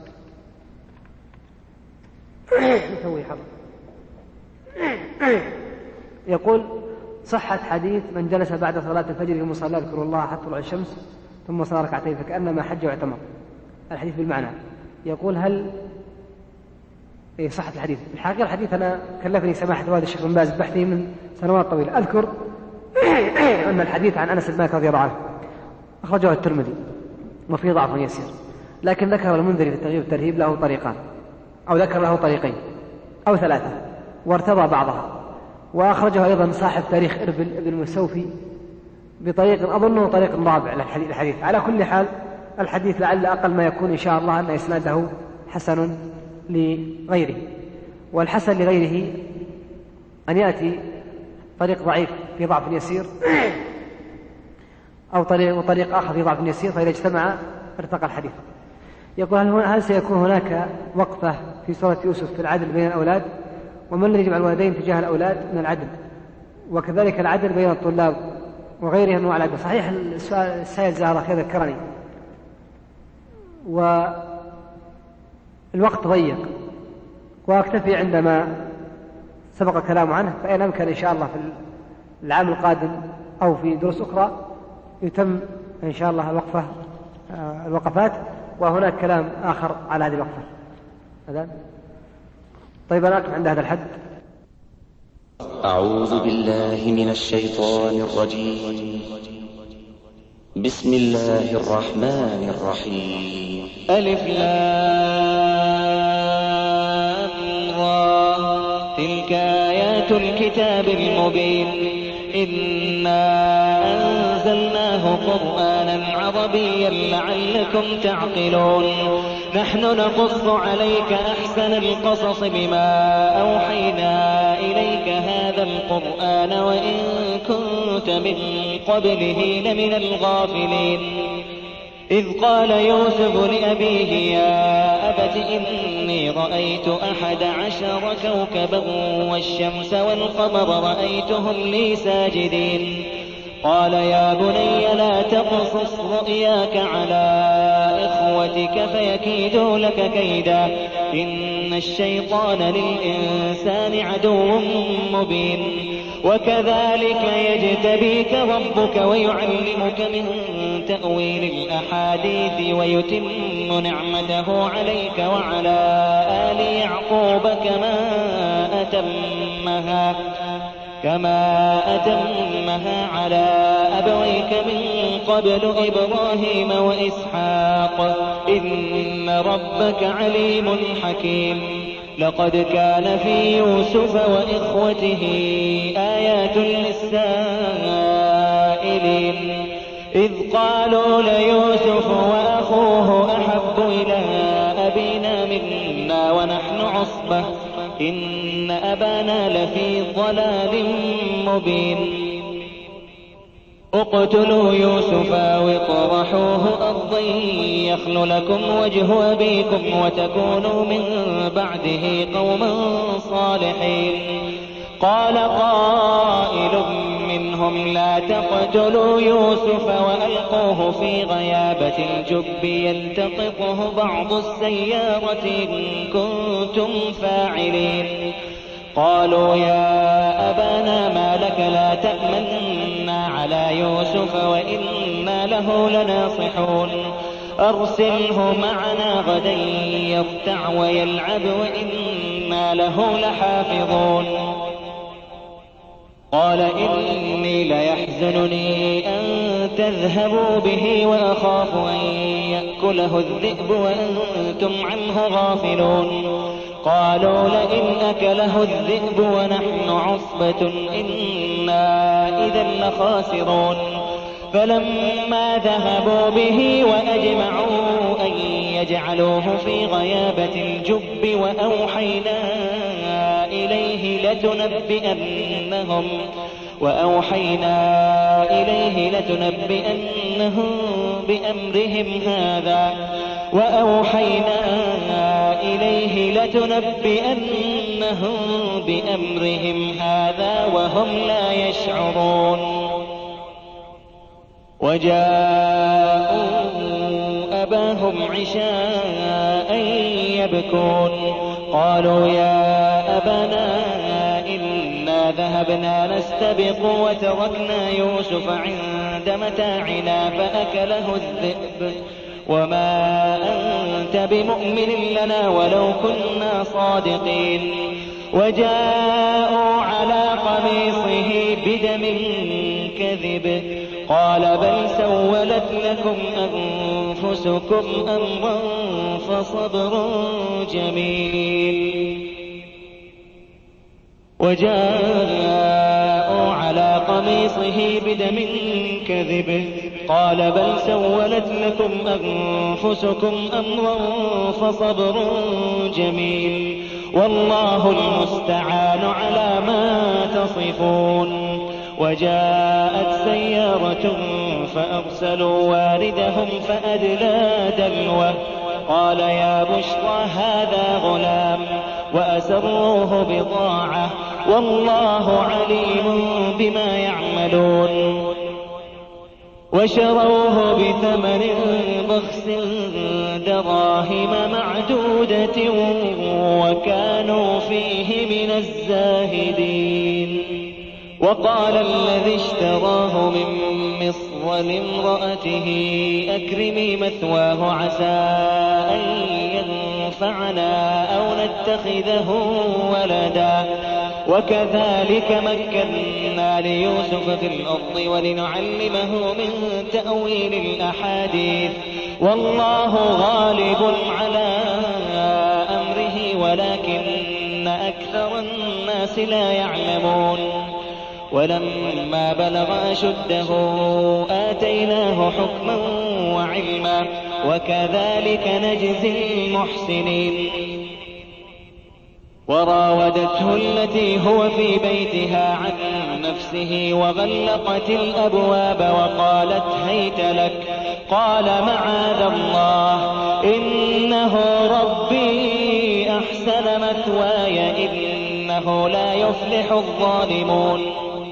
يقول: صحة حديث من جلس بعد صلاة الفجر في مصلى يذكر الله حتى طلوع الشمس ثم صلى ركعتين فكأنما حج واعتمر. الحديث بالمعنى. يقول: هل إيه صحة الحديث؟ الحقيقة الحديث أنا كلفني سماحة والد الشيخ بن باز بحثي من سنوات طويلة. أذكر أن الحديث عن أنس بن مالك رضي الله عنه أخرجه الترمذي وفيه ضعف يسير، لكن ذكر المنذري في الترغيب والترهيب له طريقان، أو ذكر له طريقين أو ثلاثة وارتضى بعضها. وأخرجه أيضا صاحب تاريخ إربل ابن المستوفي بطريق أظنه طريق رابع للحديث. على كل حال الحديث لعل أقل ما يكون إن شاء الله أن إسناده حسن لغيره. والحسن لغيره أن يأتي طريق ضعيف في ضعف يسير أو طريق وطريق آخر في ضعف يسير، فإذا اجتمع ارتقى الحديث. يقول: هل, هل سيكون هناك وقفة في سورة يوسف في العدل بين الأولاد؟ وما الذي يجمع الوالدين تجاه الأولاد من العدل؟ وكذلك العدل بين الطلاب وغيرها أنواع العدل. صحيح السؤال السائل جزاه خير ذكرني، والوقت ضيق وأكتفي عندما سبق كلام عنه، فإن أمكن إن شاء الله في العام القادم أو في دروس أخرى يتم إن شاء الله الوقفة الوقفات، وهناك كلام آخر على هذه الوقفة. هذا طيب. أنا أقف عند هذا الحد. أعوذ بالله من الشيطان الرجيم. بسم الله الرحمن الرحيم. ألف لام را تلك آيات الكتاب المبين إنا أنزلناه قرآنا عربيا لعلكم تعقلون. نحن نقص عليك أحسن القصص بما أوحينا إليك هذا القرآن وإن كنت من قبله لمن الغافلين. إذ قال يوسف لأبيه يا أبت إني رأيت أحد عشر كوكبا والشمس والقمر رأيتهم لي ساجدين قال يا بني لا تقصص رؤياك على إخوتك فيكيدوا لك كيدا إن الشيطان للإنسان عدو مبين وكذلك يجتبيك ربك ويعلمك من تأويل الأحاديث ويتم نعمته عليك وعلى آل يعقوب كما أتمها كما أتمها على أبويك من قبل إبراهيم وإسحاق إن ربك عليم حكيم لقد كان في يوسف وإخوته آيات للسائلين إذ قالوا ليوسف وأخوه أحب إلى أبينا منا ونحن عصبة إن أبانا لفي ضلال مبين اقتلوا يوسف أو اطرحوه أرضا يخل لكم وجه أبيكم وتكونوا من بعده قوما صالحين قال قائل منهم لا تقتلوا يوسف وألقوه في غيابة الجب يلتقطه بعض السيارة إن كنتم فاعلين قالوا يا أبانا ما لك لا تأمنا على يوسف وإنا له لناصحون أرسله معنا غدا يرتع ويلعب وإنا له لحافظون قال إني ليحزنني أن تذهبوا به وأخاف أن يأكله الذئب وأنتم عنه غافلون قالوا لئن أكله الذئب ونحن عصبة إنا إذا لخاسرون فلما ذهبوا به وأجمعوا أن يجعلوه في غيابة الجب وأوحينا إليه لتنبئنهم وأوحينا إليه لتنبئنهم بأمرهم هذا وأوحينا إليه لتنبئنهم بأمرهم هذا وهم لا يشعرون وجاءوا أباهم عشاء يبكون قالوا يا أبانا إنا ذهبنا نستبق وتركنا يوسف عند متاعنا فأكله الذئب وما أنت بمؤمن لنا ولو كنا صادقين وجاءوا على قميصه بدم كذب قال بل سولت لكم أنفسكم أمرا فصبر جميل وجاءوا على قميصه بدم كذب قال بل سولت لكم أنفسكم أمرا فصبر جميل والله المستعان على ما تصفون وجاءت سيارة فأرسلوا واردهم فأدلى دلوه قال يا بشرى هذا غلام وأسروه بضاعة والله عليم بما يعملون وشروه بثمن بخس دراهم معدودة وكانوا فيه من الزاهدين وقال الذي اشتراه من مصر لامرأته أكرمي مثواه عسى أن ينفعنا أو نتخذه ولدا وكذلك مكنا ليوسف في الأرض ولنعلمه من تأويل الأحاديث والله غالب على أمره ولكن أكثر الناس لا يعلمون ولما بلغ أشده آتيناه حكما وعلما وكذلك نجزي المحسنين وراودته التي هو في بيتها عن نفسه وغلقت الأبواب وقالت هيت لك قال معاذ الله إنه ربي أحسن مثواي إنه لا يفلح الظالمون.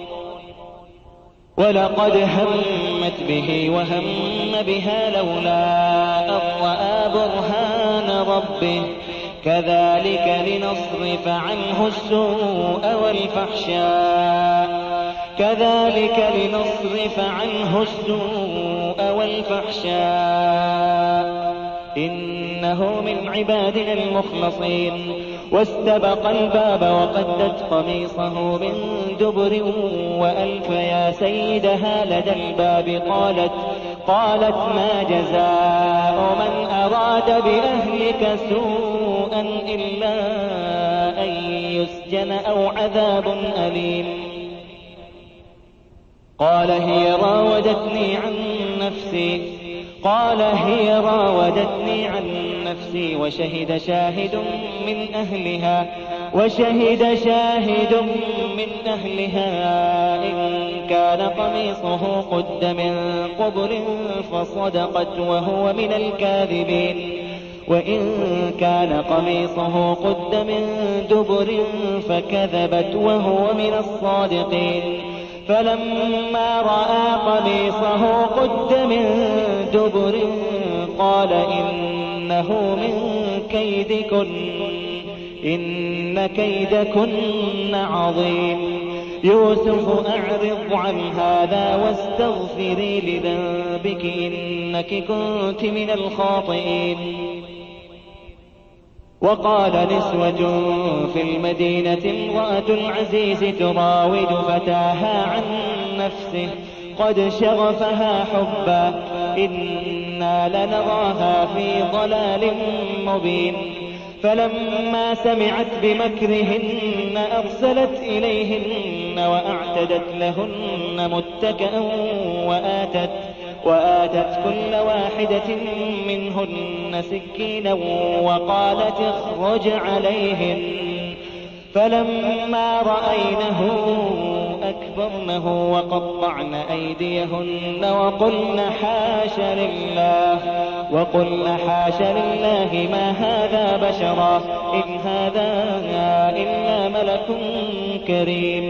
ولقد همت به وهم بها لولا أن رأى برهان ربه كذلك لنصرف عنه السوء والفحشاء كذلك لنصرف عنه السوء والفحشاء إنه من عبادنا المخلصين. واستبق الباب وقدت قميصه من دبر وألف يا سيدها لدى الباب قالت قالت ما جزاء من أراد بأهلك سوءا إلا أن يسجن أو عذاب أليم. قال هي راودتني عن نفسي قال هي راودتني عن نفسي وشهد شاهد من أهلها وشهد شاهد من أهلها إن كان قميصه قد من قبل فصدقت وهو من الكاذبين وإن كان قميصه قد من دبر فكذبت وهو من الصادقين. فلما رأى قميصه قد من دبر قال إنه من كيدكن إن كيدكن عظيم. يوسف أعرض عن هذا واستغفري لذنبك إنك كنت من الخاطئين. وقال نسوة في المدينة امرأة العزيز تراود فتاها عن نفسه قد شغفها حبا إنا لنراها في ضلال مبين. فلما سمعت بمكرهن أرسلت إليهن وأعتدت لهن متكئا وآتت وآتت كل واحدة منهن سكينا وقالت اخرج عليهن. فلما رأينه أكبرنه وقطعن أيديهن وقلن حاش لله وقلن حاش لله ما هذا بشرا إن هذا إلا ملك كريم.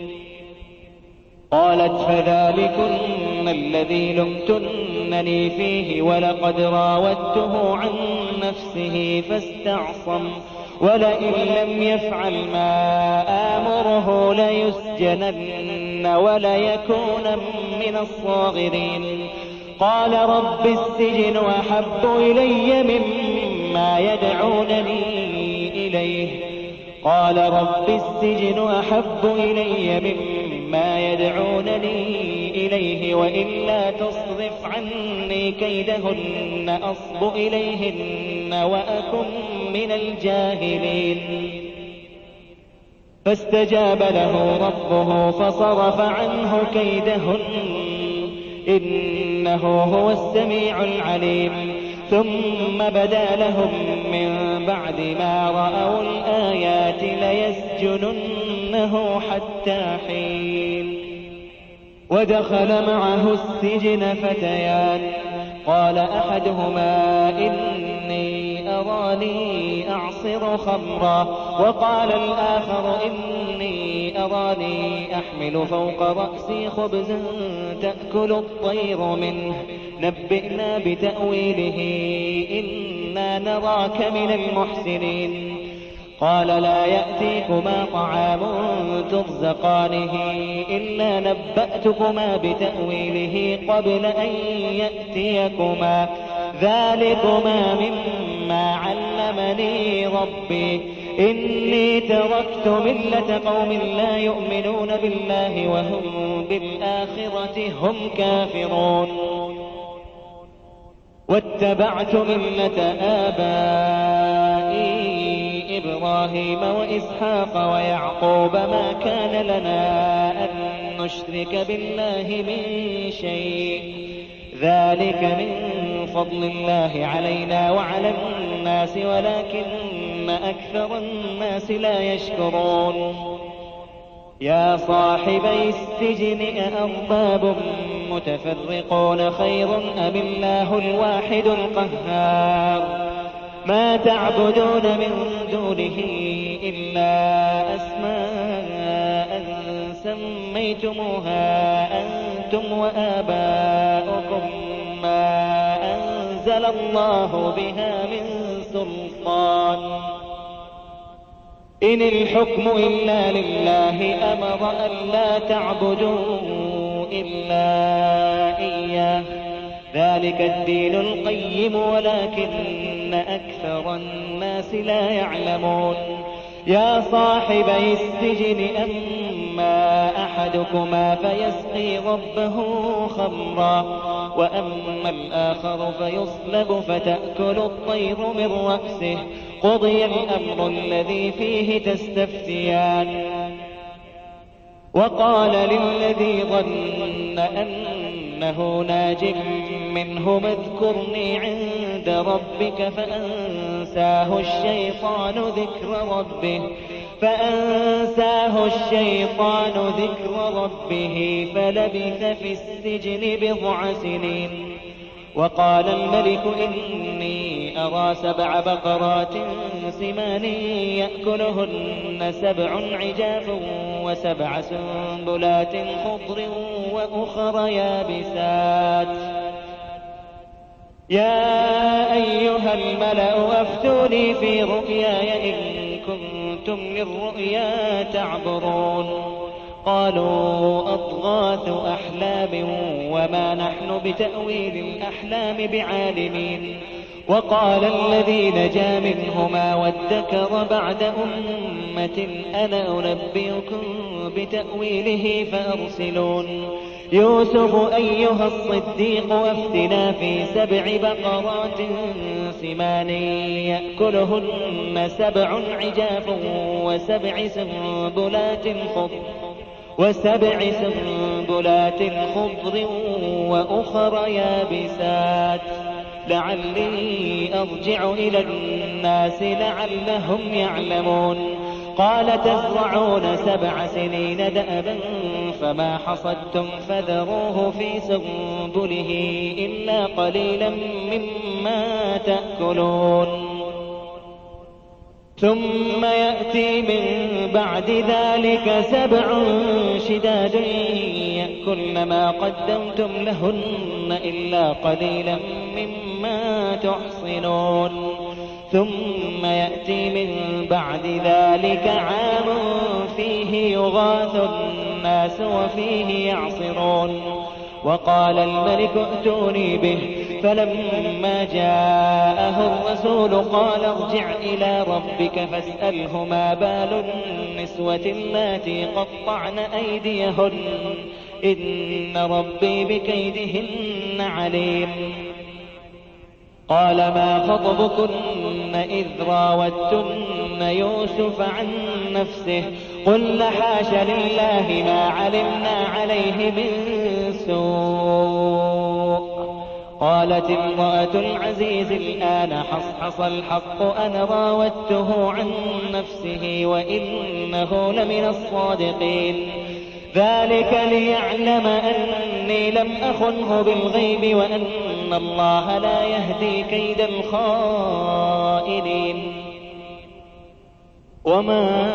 قالت فذلكن الذي لمتنني فيه ولقد راودته عن نفسه فاستعصم ولئن لم يفعل ما آمره ليسجنن وليكون من الصاغرين. قال رب السجن أحب إلي مما يدعونني إليه قال رب السجن أحب إلي مما يدعونني إليه وإلا تصرف عني كيدهن أصب إليهن وأكن من الجاهلين. فاستجاب له ربه فصرف عنه كيدهن إنه هو السميع العليم. ثم بدا لهم من بعد ما رأوا الآيات ليسجننه حتى حين. ودخل معه السجن فتيان قال أحدهما إني أراني أعصر خمرا وقال الآخر إني أراني أحمل فوق رأسي خبزا تأكل الطير منه نبئنا بتأويله إنا نراك من المحسنين. قال لا يأتيكما طعام ترزقانه إلا نبأتكما بتأويله قبل أن يأتيكما ذلكما مما علمني ربي إني تركت ملة قوم لا يؤمنون بالله وهم بالآخرة هم كافرون واتبعت ملة آبائي إبراهيم وإسحاق ويعقوب ما كان لنا أن نشرك بالله من شيء ذلك من فضل الله علينا وعلى الناس ولكن أكثر الناس لا يشكرون. يا صاحبي السجن أأرباب متفرقون خير أم الله الواحد القهار ما تعبدون من دونه إلا أسماء سميتموها أنتم وآباؤكم ما أنزل الله بها من سلطان إن الحكم إلا لله أمر ألا تعبدوا إلا إياه ذلك الدين القيم ولكن أكثر الناس لا يعلمون يا صاحبي السجن أما أحدكما فيسقي ربه خمرا وأما الآخر فيصلب فتأكل الطير من رأسه قضي الأمر الذي فيه تستفتيان وقال للذي ظن أنه ناج منهما اذكرني عند ربك فأنساه الشيطان ذكر ربه فأنساه الشيطان ذكر ربه فلبث في السجن بضع سنين وقال الملك إني أرى سبع بقرات سمان يأكلهن سبع عجاف وسبع سنبلات خضر وأخر يابسات يا أيها الملأ أفتوني في رؤياي إن كنتم للرؤيا تعبرون قالوا أضغاث أحلام وما نحن بتأويل الأحلام بعالمين وقال الذي نجا منهما وادكر بعد أمة أنا أنبئكم بتأويله فأرسلون يوسف أيها الصديق أفتنا في سبع بقرات سمان يأكلهن سبع عجاف وسبع سنبلات خضر وسبع سنبلات خضر وأخر يابسات لعلي أرجع إلى الناس لعلهم يعلمون قال تزرعون سبع سنين دأبا فما حصدتم فذروه في سنبله إلا قليلا مما تأكلون ثم يأتي من بعد ذلك سبع شداد يأكلن ما قدمتم لهن إلا قليلا مما تحصنون ثم يأتي من بعد ذلك عام فيه يغاث الناس وفيه يعصرون وقال الملك ائتوني به فلما جاءه الرسول قال ارجع إلى ربك فاسأله ما بال النسوة اللاتي قطعن أيديهن إن ربي بكيدهن عليم قال ما خطبكن إذ راوتن يوسف عن نفسه قل حاش لله ما علمنا عليه من سوء قالت امرأة العزيز الآن حصحص الحق أنا راودته عن نفسه وإنه لمن الصادقين ذلك ليعلم أني لم أخنه بالغيب وأن الله لا يهدي كيد الخائنين وما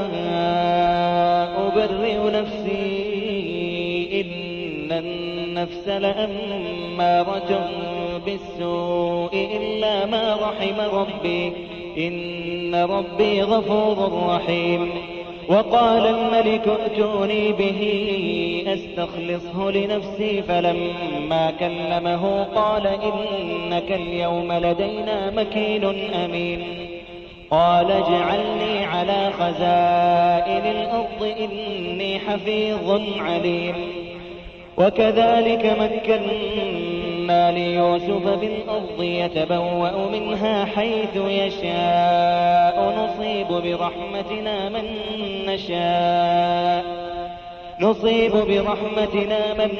أبرئ نفسي إن النفس لأمارة بالسوء إلا ما رحم ربي إن ربي غفور رحيم وقال الملك ائتوني به أستخلصه لنفسي فلما كلمه قال إنك اليوم لدينا مكين أمين قال اجعلني على خزائن الأرض إني حفيظ عليم وكذلك مكنا ليوسف بالأرض يتبوأ منها حيث يشاء نصيب برحمتنا من نشاء نصيب برحمتنا من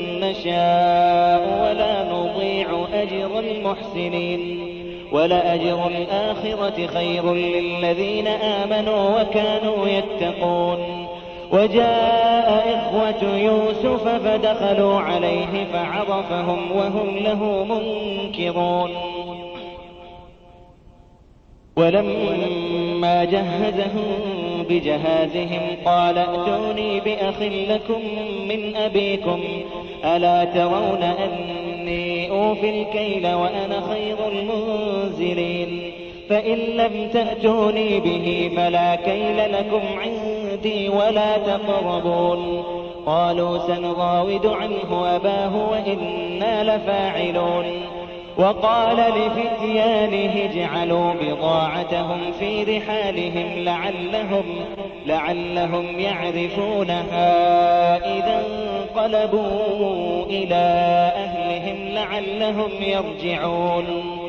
نشاء ولا نضيع أجر المحسنين ولأجر الآخرة خير للذين آمنوا وكانوا يتقون وجاء إخوة يوسف فدخلوا عليه فعرفهم وهم له منكرون ولما جهزهم بجهازهم قال ائتوني بأخ لكم من أبيكم ألا ترون أني أوفي الكيل وأنا خير المنزلين فإن لم تأتوني به فلا كيل لكم عندي ولا تقربون قالوا سنراود عنه أباه وإنا لفاعلون وقال لفتيانه اجعلوا بضاعتهم في رحالهم لعلهم, لعلهم يعرفونها إذا انقلبوا إلى أهلهم لعلهم يرجعون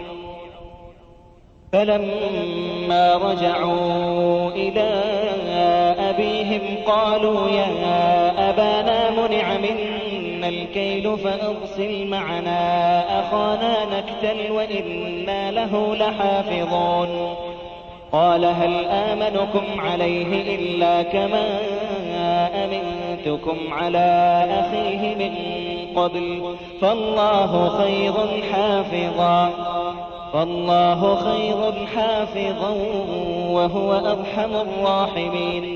فلما رجعوا إلى أبيهم قالوا يا أبانا منع منا الكيل فأرسل معنا أخانا نكتل وإنا له لحافظون قال هل آمنكم عليه إلا كما أمنتكم على أخيه من قبل فالله خير حافظا فالله خير حافظا وهو أرحم الراحمين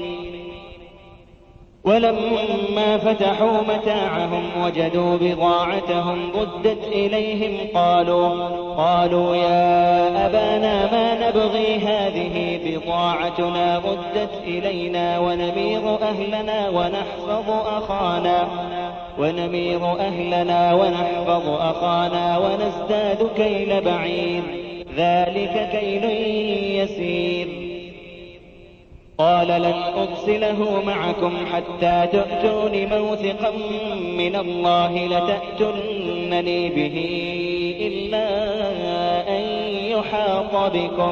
ولما فتحوا متاعهم وجدوا بضاعتهم ردت إليهم قالوا قالوا يا أبانا ما نبغي هذه بضاعتنا ردت إلينا ونمير أهلنا ونحفظ أخانا ونمير أهلنا ونحفظ أخانا ونزداد كيل بعير ذلك كيل يسير قال لن أرسله معكم حتى تؤتون موثقا من الله لتأتونني به إلا أن يحاط بكم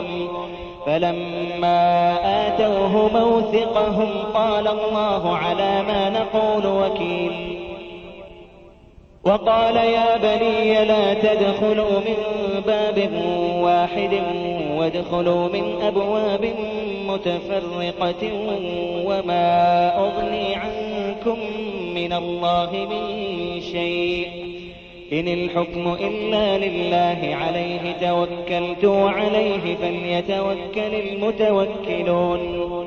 فلما آتوه موثقهم قال الله على ما نقول وكيل وقال يا بني لا تدخلوا من باب واحد وادخلوا من أبواب متفرقة وما أغني عنكم من الله من شيء إن الحكم إلا لله عليه توكلت وعليه فليتوكل المتوكلون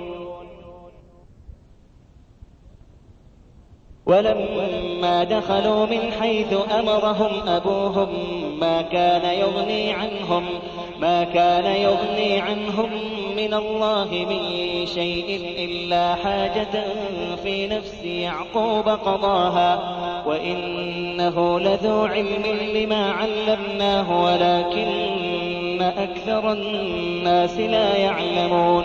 ولما دخلوا من حيث أمرهم أبوهم ما كان يغني عنهم ما كان يغني عنهم من الله من شيء إلا حاجة في نفس يعقوب قضاها وإنه لذو علم لما علمناه ولكن أكثر الناس لا يعلمون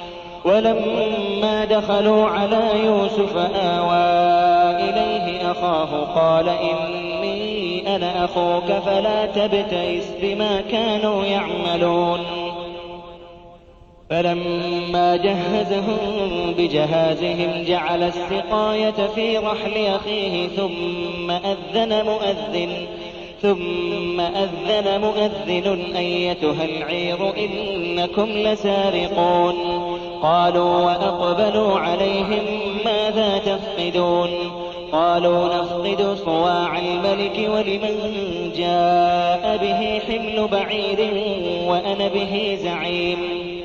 ولما دخلوا على يوسف آوى إليه أخاه قال إني أنا أخوك فلا تبتئس بما كانوا يعملون فلما جهزهم بجهازهم جعل السقاية في رحل أخيه ثم أذن مؤذن ثم أذن مؤذن أيتها العير إنكم لسارقون قالوا وأقبلوا عليهم ماذا تفقدون قالوا نفقد صواع الملك ولمن جاء به حمل بعير وأنا به زعيم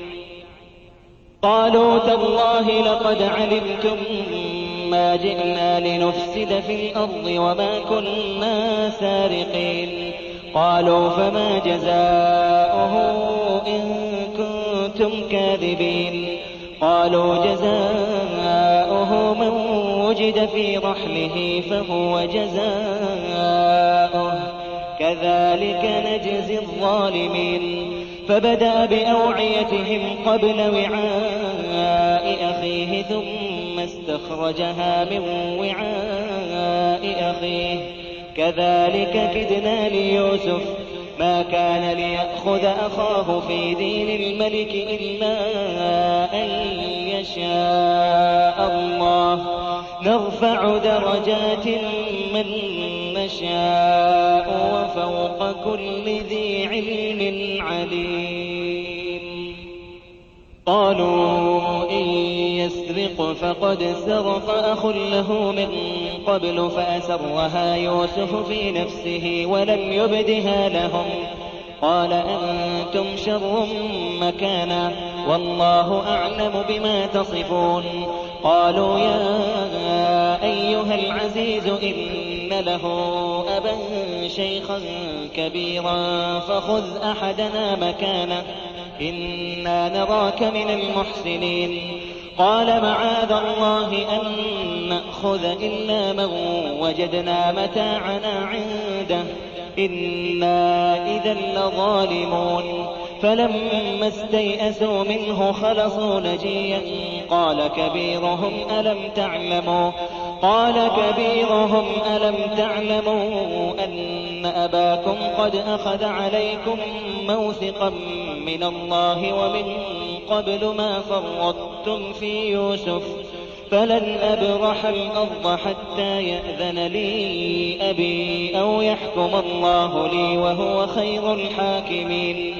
قالوا تالله لقد علمتم ما جئنا لنفسد في الأرض وما كنا سارقين قالوا فما جزاؤه إن كنتم كاذبين قالوا جزاؤه من وجد في رحله فهو جزاؤه كذلك نجزي الظالمين فبدأ بأوعيتهم قبل وعاء أخيه ثم استخرجها من وعاء أخيه كذلك كدنا ليوسف ما كان ليأخذ أخاه في دين الملك إلا أن يشاء الله نرفع درجات من نشاء وفوق كل ذي علم عليم قالوا إن يسرق يسرق فقد سرق أخ له من قبل فأسرها يوسف في نفسه ولم يبدها لهم قال أنتم شر مكانا والله أعلم بما تصفون. قالوا يا أيها العزيز إن له أبا شيخا كبيرا فخذ أحدنا مكانه إنا نراك من المحسنين. قال معاذ الله أن نأخذ إلا من وجدنا متاعنا عنده إنا إذا لظالمون. فلما استيئسوا منه خلصوا نجيا قال كبيرهم ألم تعلموا قال كبيرهم ألم تعلموا أن أباكم قد أخذ عليكم موثقا من الله ومن قبل ما فرطتم في يوسف فلن أبرح الأرض حتى يأذن لي أبي أو يحكم الله لي وهو خير الحاكمين.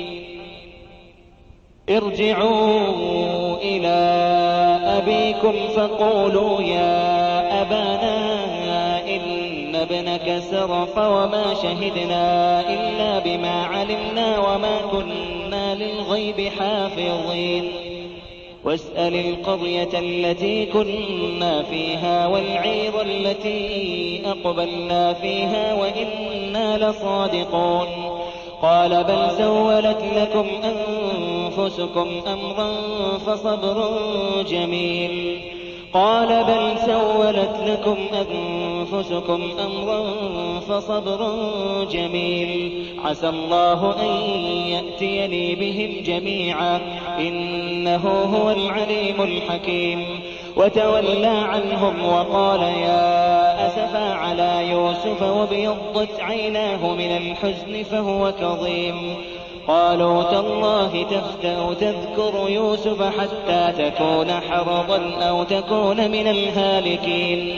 ارجعوا إلى أبيكم فقولوا يا أبانا إن ابنك سرق وما شهدنا إلا بما علمنا وما كنا للغيب حافظين. واسأل القرية التي كنا فيها والعير التي أقبلنا فيها وإنا لصادقون. قال بل سولت لكم أنفسكم أمرا فصبر جميل قال بل سولت لكم أنفسكم أمرا فصبر جميل عسى الله أن يأتيني بهم جميعا إنه هو العليم الحكيم. وتولى عنهم وقال يا أسفا على يوسف وابيضت عيناه من الحزن فهو كظيم. قالوا تالله تفتأ تذكر يوسف حتى تكون حرضا أو تكون من الهالكين.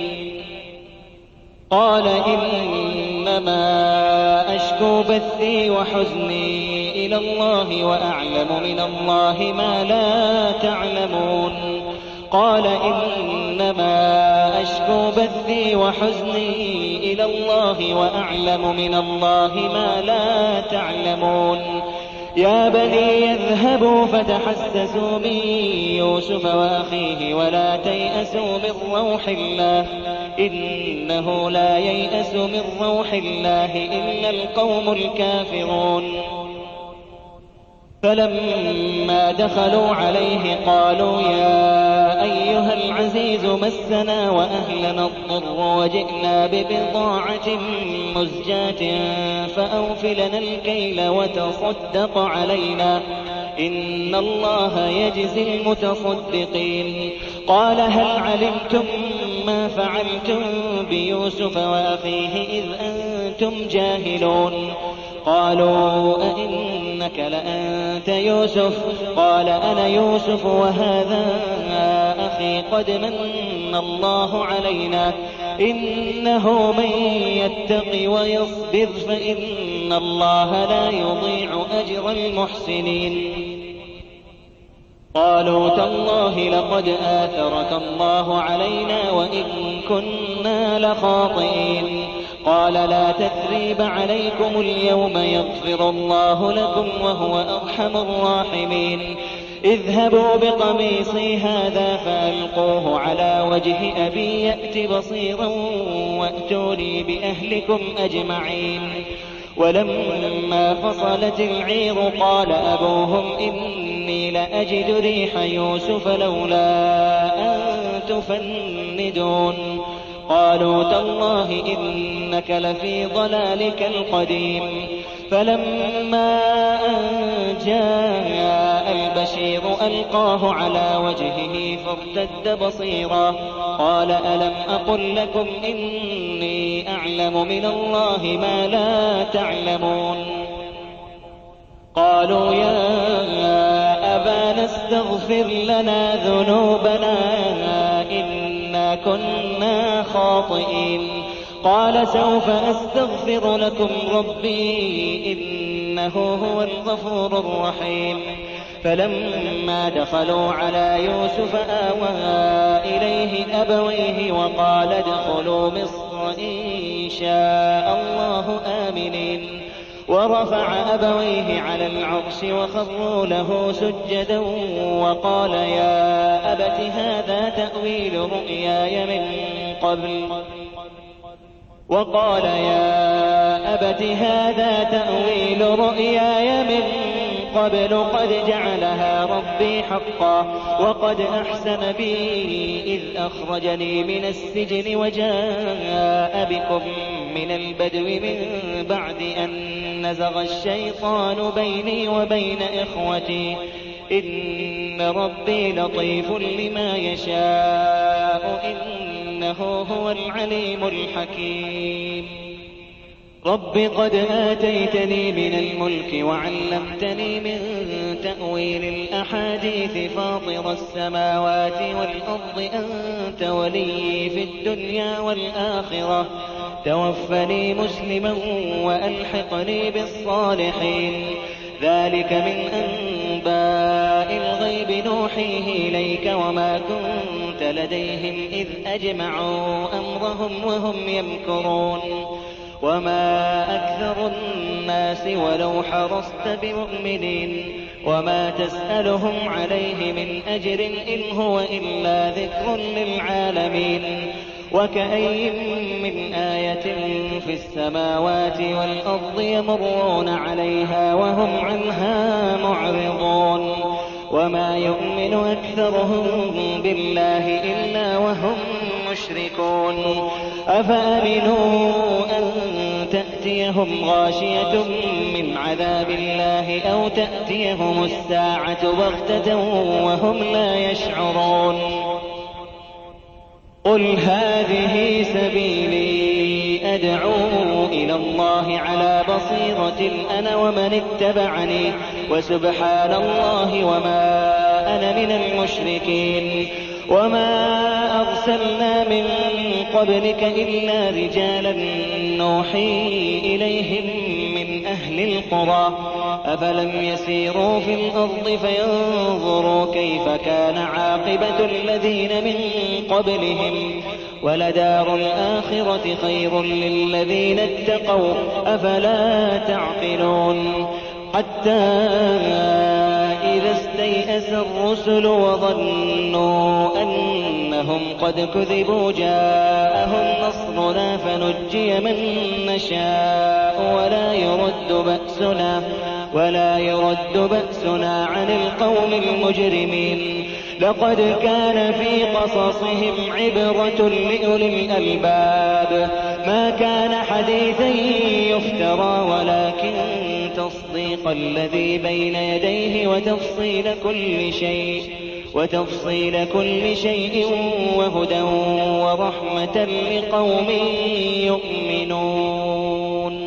قال إنما أشكو بثي وحزني إلى الله وأعلم من الله ما لا تعلمون. قال إنما أشكو بثي وحزني إلى الله وأعلم من الله ما لا تعلمون. يا بني اذهبوا فتحسسوا من يوسف وأخيه ولا تيأسوا من روح الله إنه لا ييأس من روح الله إلا القوم الكافرون. فلما دخلوا عليه قالوا يا أيها العزيز مسنا وأهلنا الضر وجئنا ببضاعة مزجاة فأوفلنا الكيل وتصدق علينا إن الله يجزي المتصدقين. قال هل علمتم ما فعلتم بيوسف وأخيه إذ أنتم جاهلون. قالوا أئنك لأنت يوسف قال أنا يوسف وهذا أخي قد من الله علينا إنه من يتق ويصبر فإن الله لا يضيع أجر المحسنين. قالوا تالله لقد آثرك الله علينا وإن كنا لخاطئين. قال لا تثريب عليكم اليوم يغفر الله لكم وهو أرحم الراحمين. اذهبوا بقميصي هذا فألقوه على وجه أبي يأت بصيرا وأتوني بأهلكم أجمعين. ولما فصلت العير قال أبوهم إني لأجد ريح يوسف لولا أن تفندون. قالوا تالله إنك لفي ضلالك القديم. فلما أن جاء البشير ألقاه على وجهه فارتد بصيرا قال ألم أقل لكم إني أعلم من الله ما لا تعلمون. قالوا يا أبانا استغفر لنا ذنوبنا إنا كنا خاطئين. قال سوف أستغفر لكم ربي إنه هو الغفور الرحيم. فلما دخلوا على يوسف آوى إليه أبويه وقال ادخلوا مصر إن شاء الله آمنين ورفع أبويه على العرش وخروا له سجدا وقال يا أبت هذا تأويل رؤياي من قبل وقال يا أبت هذا تأويل رؤياي من قبل قد جعلها ربي حقا وقد أحسن بي إذ أخرجني من السجن وجاء بكم من البدو من بعد أن نزغ الشيطان بيني وبين إخوتي إن ربي لطيف لما يشاء إنه هو العليم الحكيم رب قد آتيتني من الملك وعلمتني من تأويل الأحاديث فاطر السماوات والأرض أنت ولي في الدنيا والآخرة توفني مسلما وألحقني بالصالحين ذلك من أنباء الغيب نوحيه إليك وما كنت لديهم إذ أجمعوا أمرهم وهم يمكرون وما أكثر الناس ولو حرصت بمؤمنين وما تسألهم عليه من أجر إن هو إلا ذكر للعالمين وكأي من آية في السماوات والأرض يمرون عليها وهم عنها معرضون وما يؤمن أكثرهم بالله إلا وهم مشركون أفأمنوا أن تأتيهم غاشية من عذاب الله أو تأتيهم الساعة بغتة وهم لا يشعرون قل هذه سبيلي أدعو إلى الله على بصيرة أنا ومن اتبعني وسبحان الله وما أنا من المشركين وما أرسلنا من قبلك إلا رجالا نوحي إليهم من أهل القرى أفلم يسيروا في الأرض فينظروا كيف كان عاقبة الذين من قبلهم ولدار الآخرة خير للذين اتقوا أفلا تعقلون حتى إذا استيأس الرسل وظنوا أنهم قد كذبوا جاءهم نصرنا فنجي من نشاء ولا يرد بأسنا ولا يرد بأسنا عن القوم المجرمين لقد كان في قصصهم عبرة لأولي الألباب ما كان حديثا يفترى ولكن تصديق الذي بين يديه وتفصيل كل شيء وتفصيل كل شيء وهدى ورحمة لقوم يؤمنون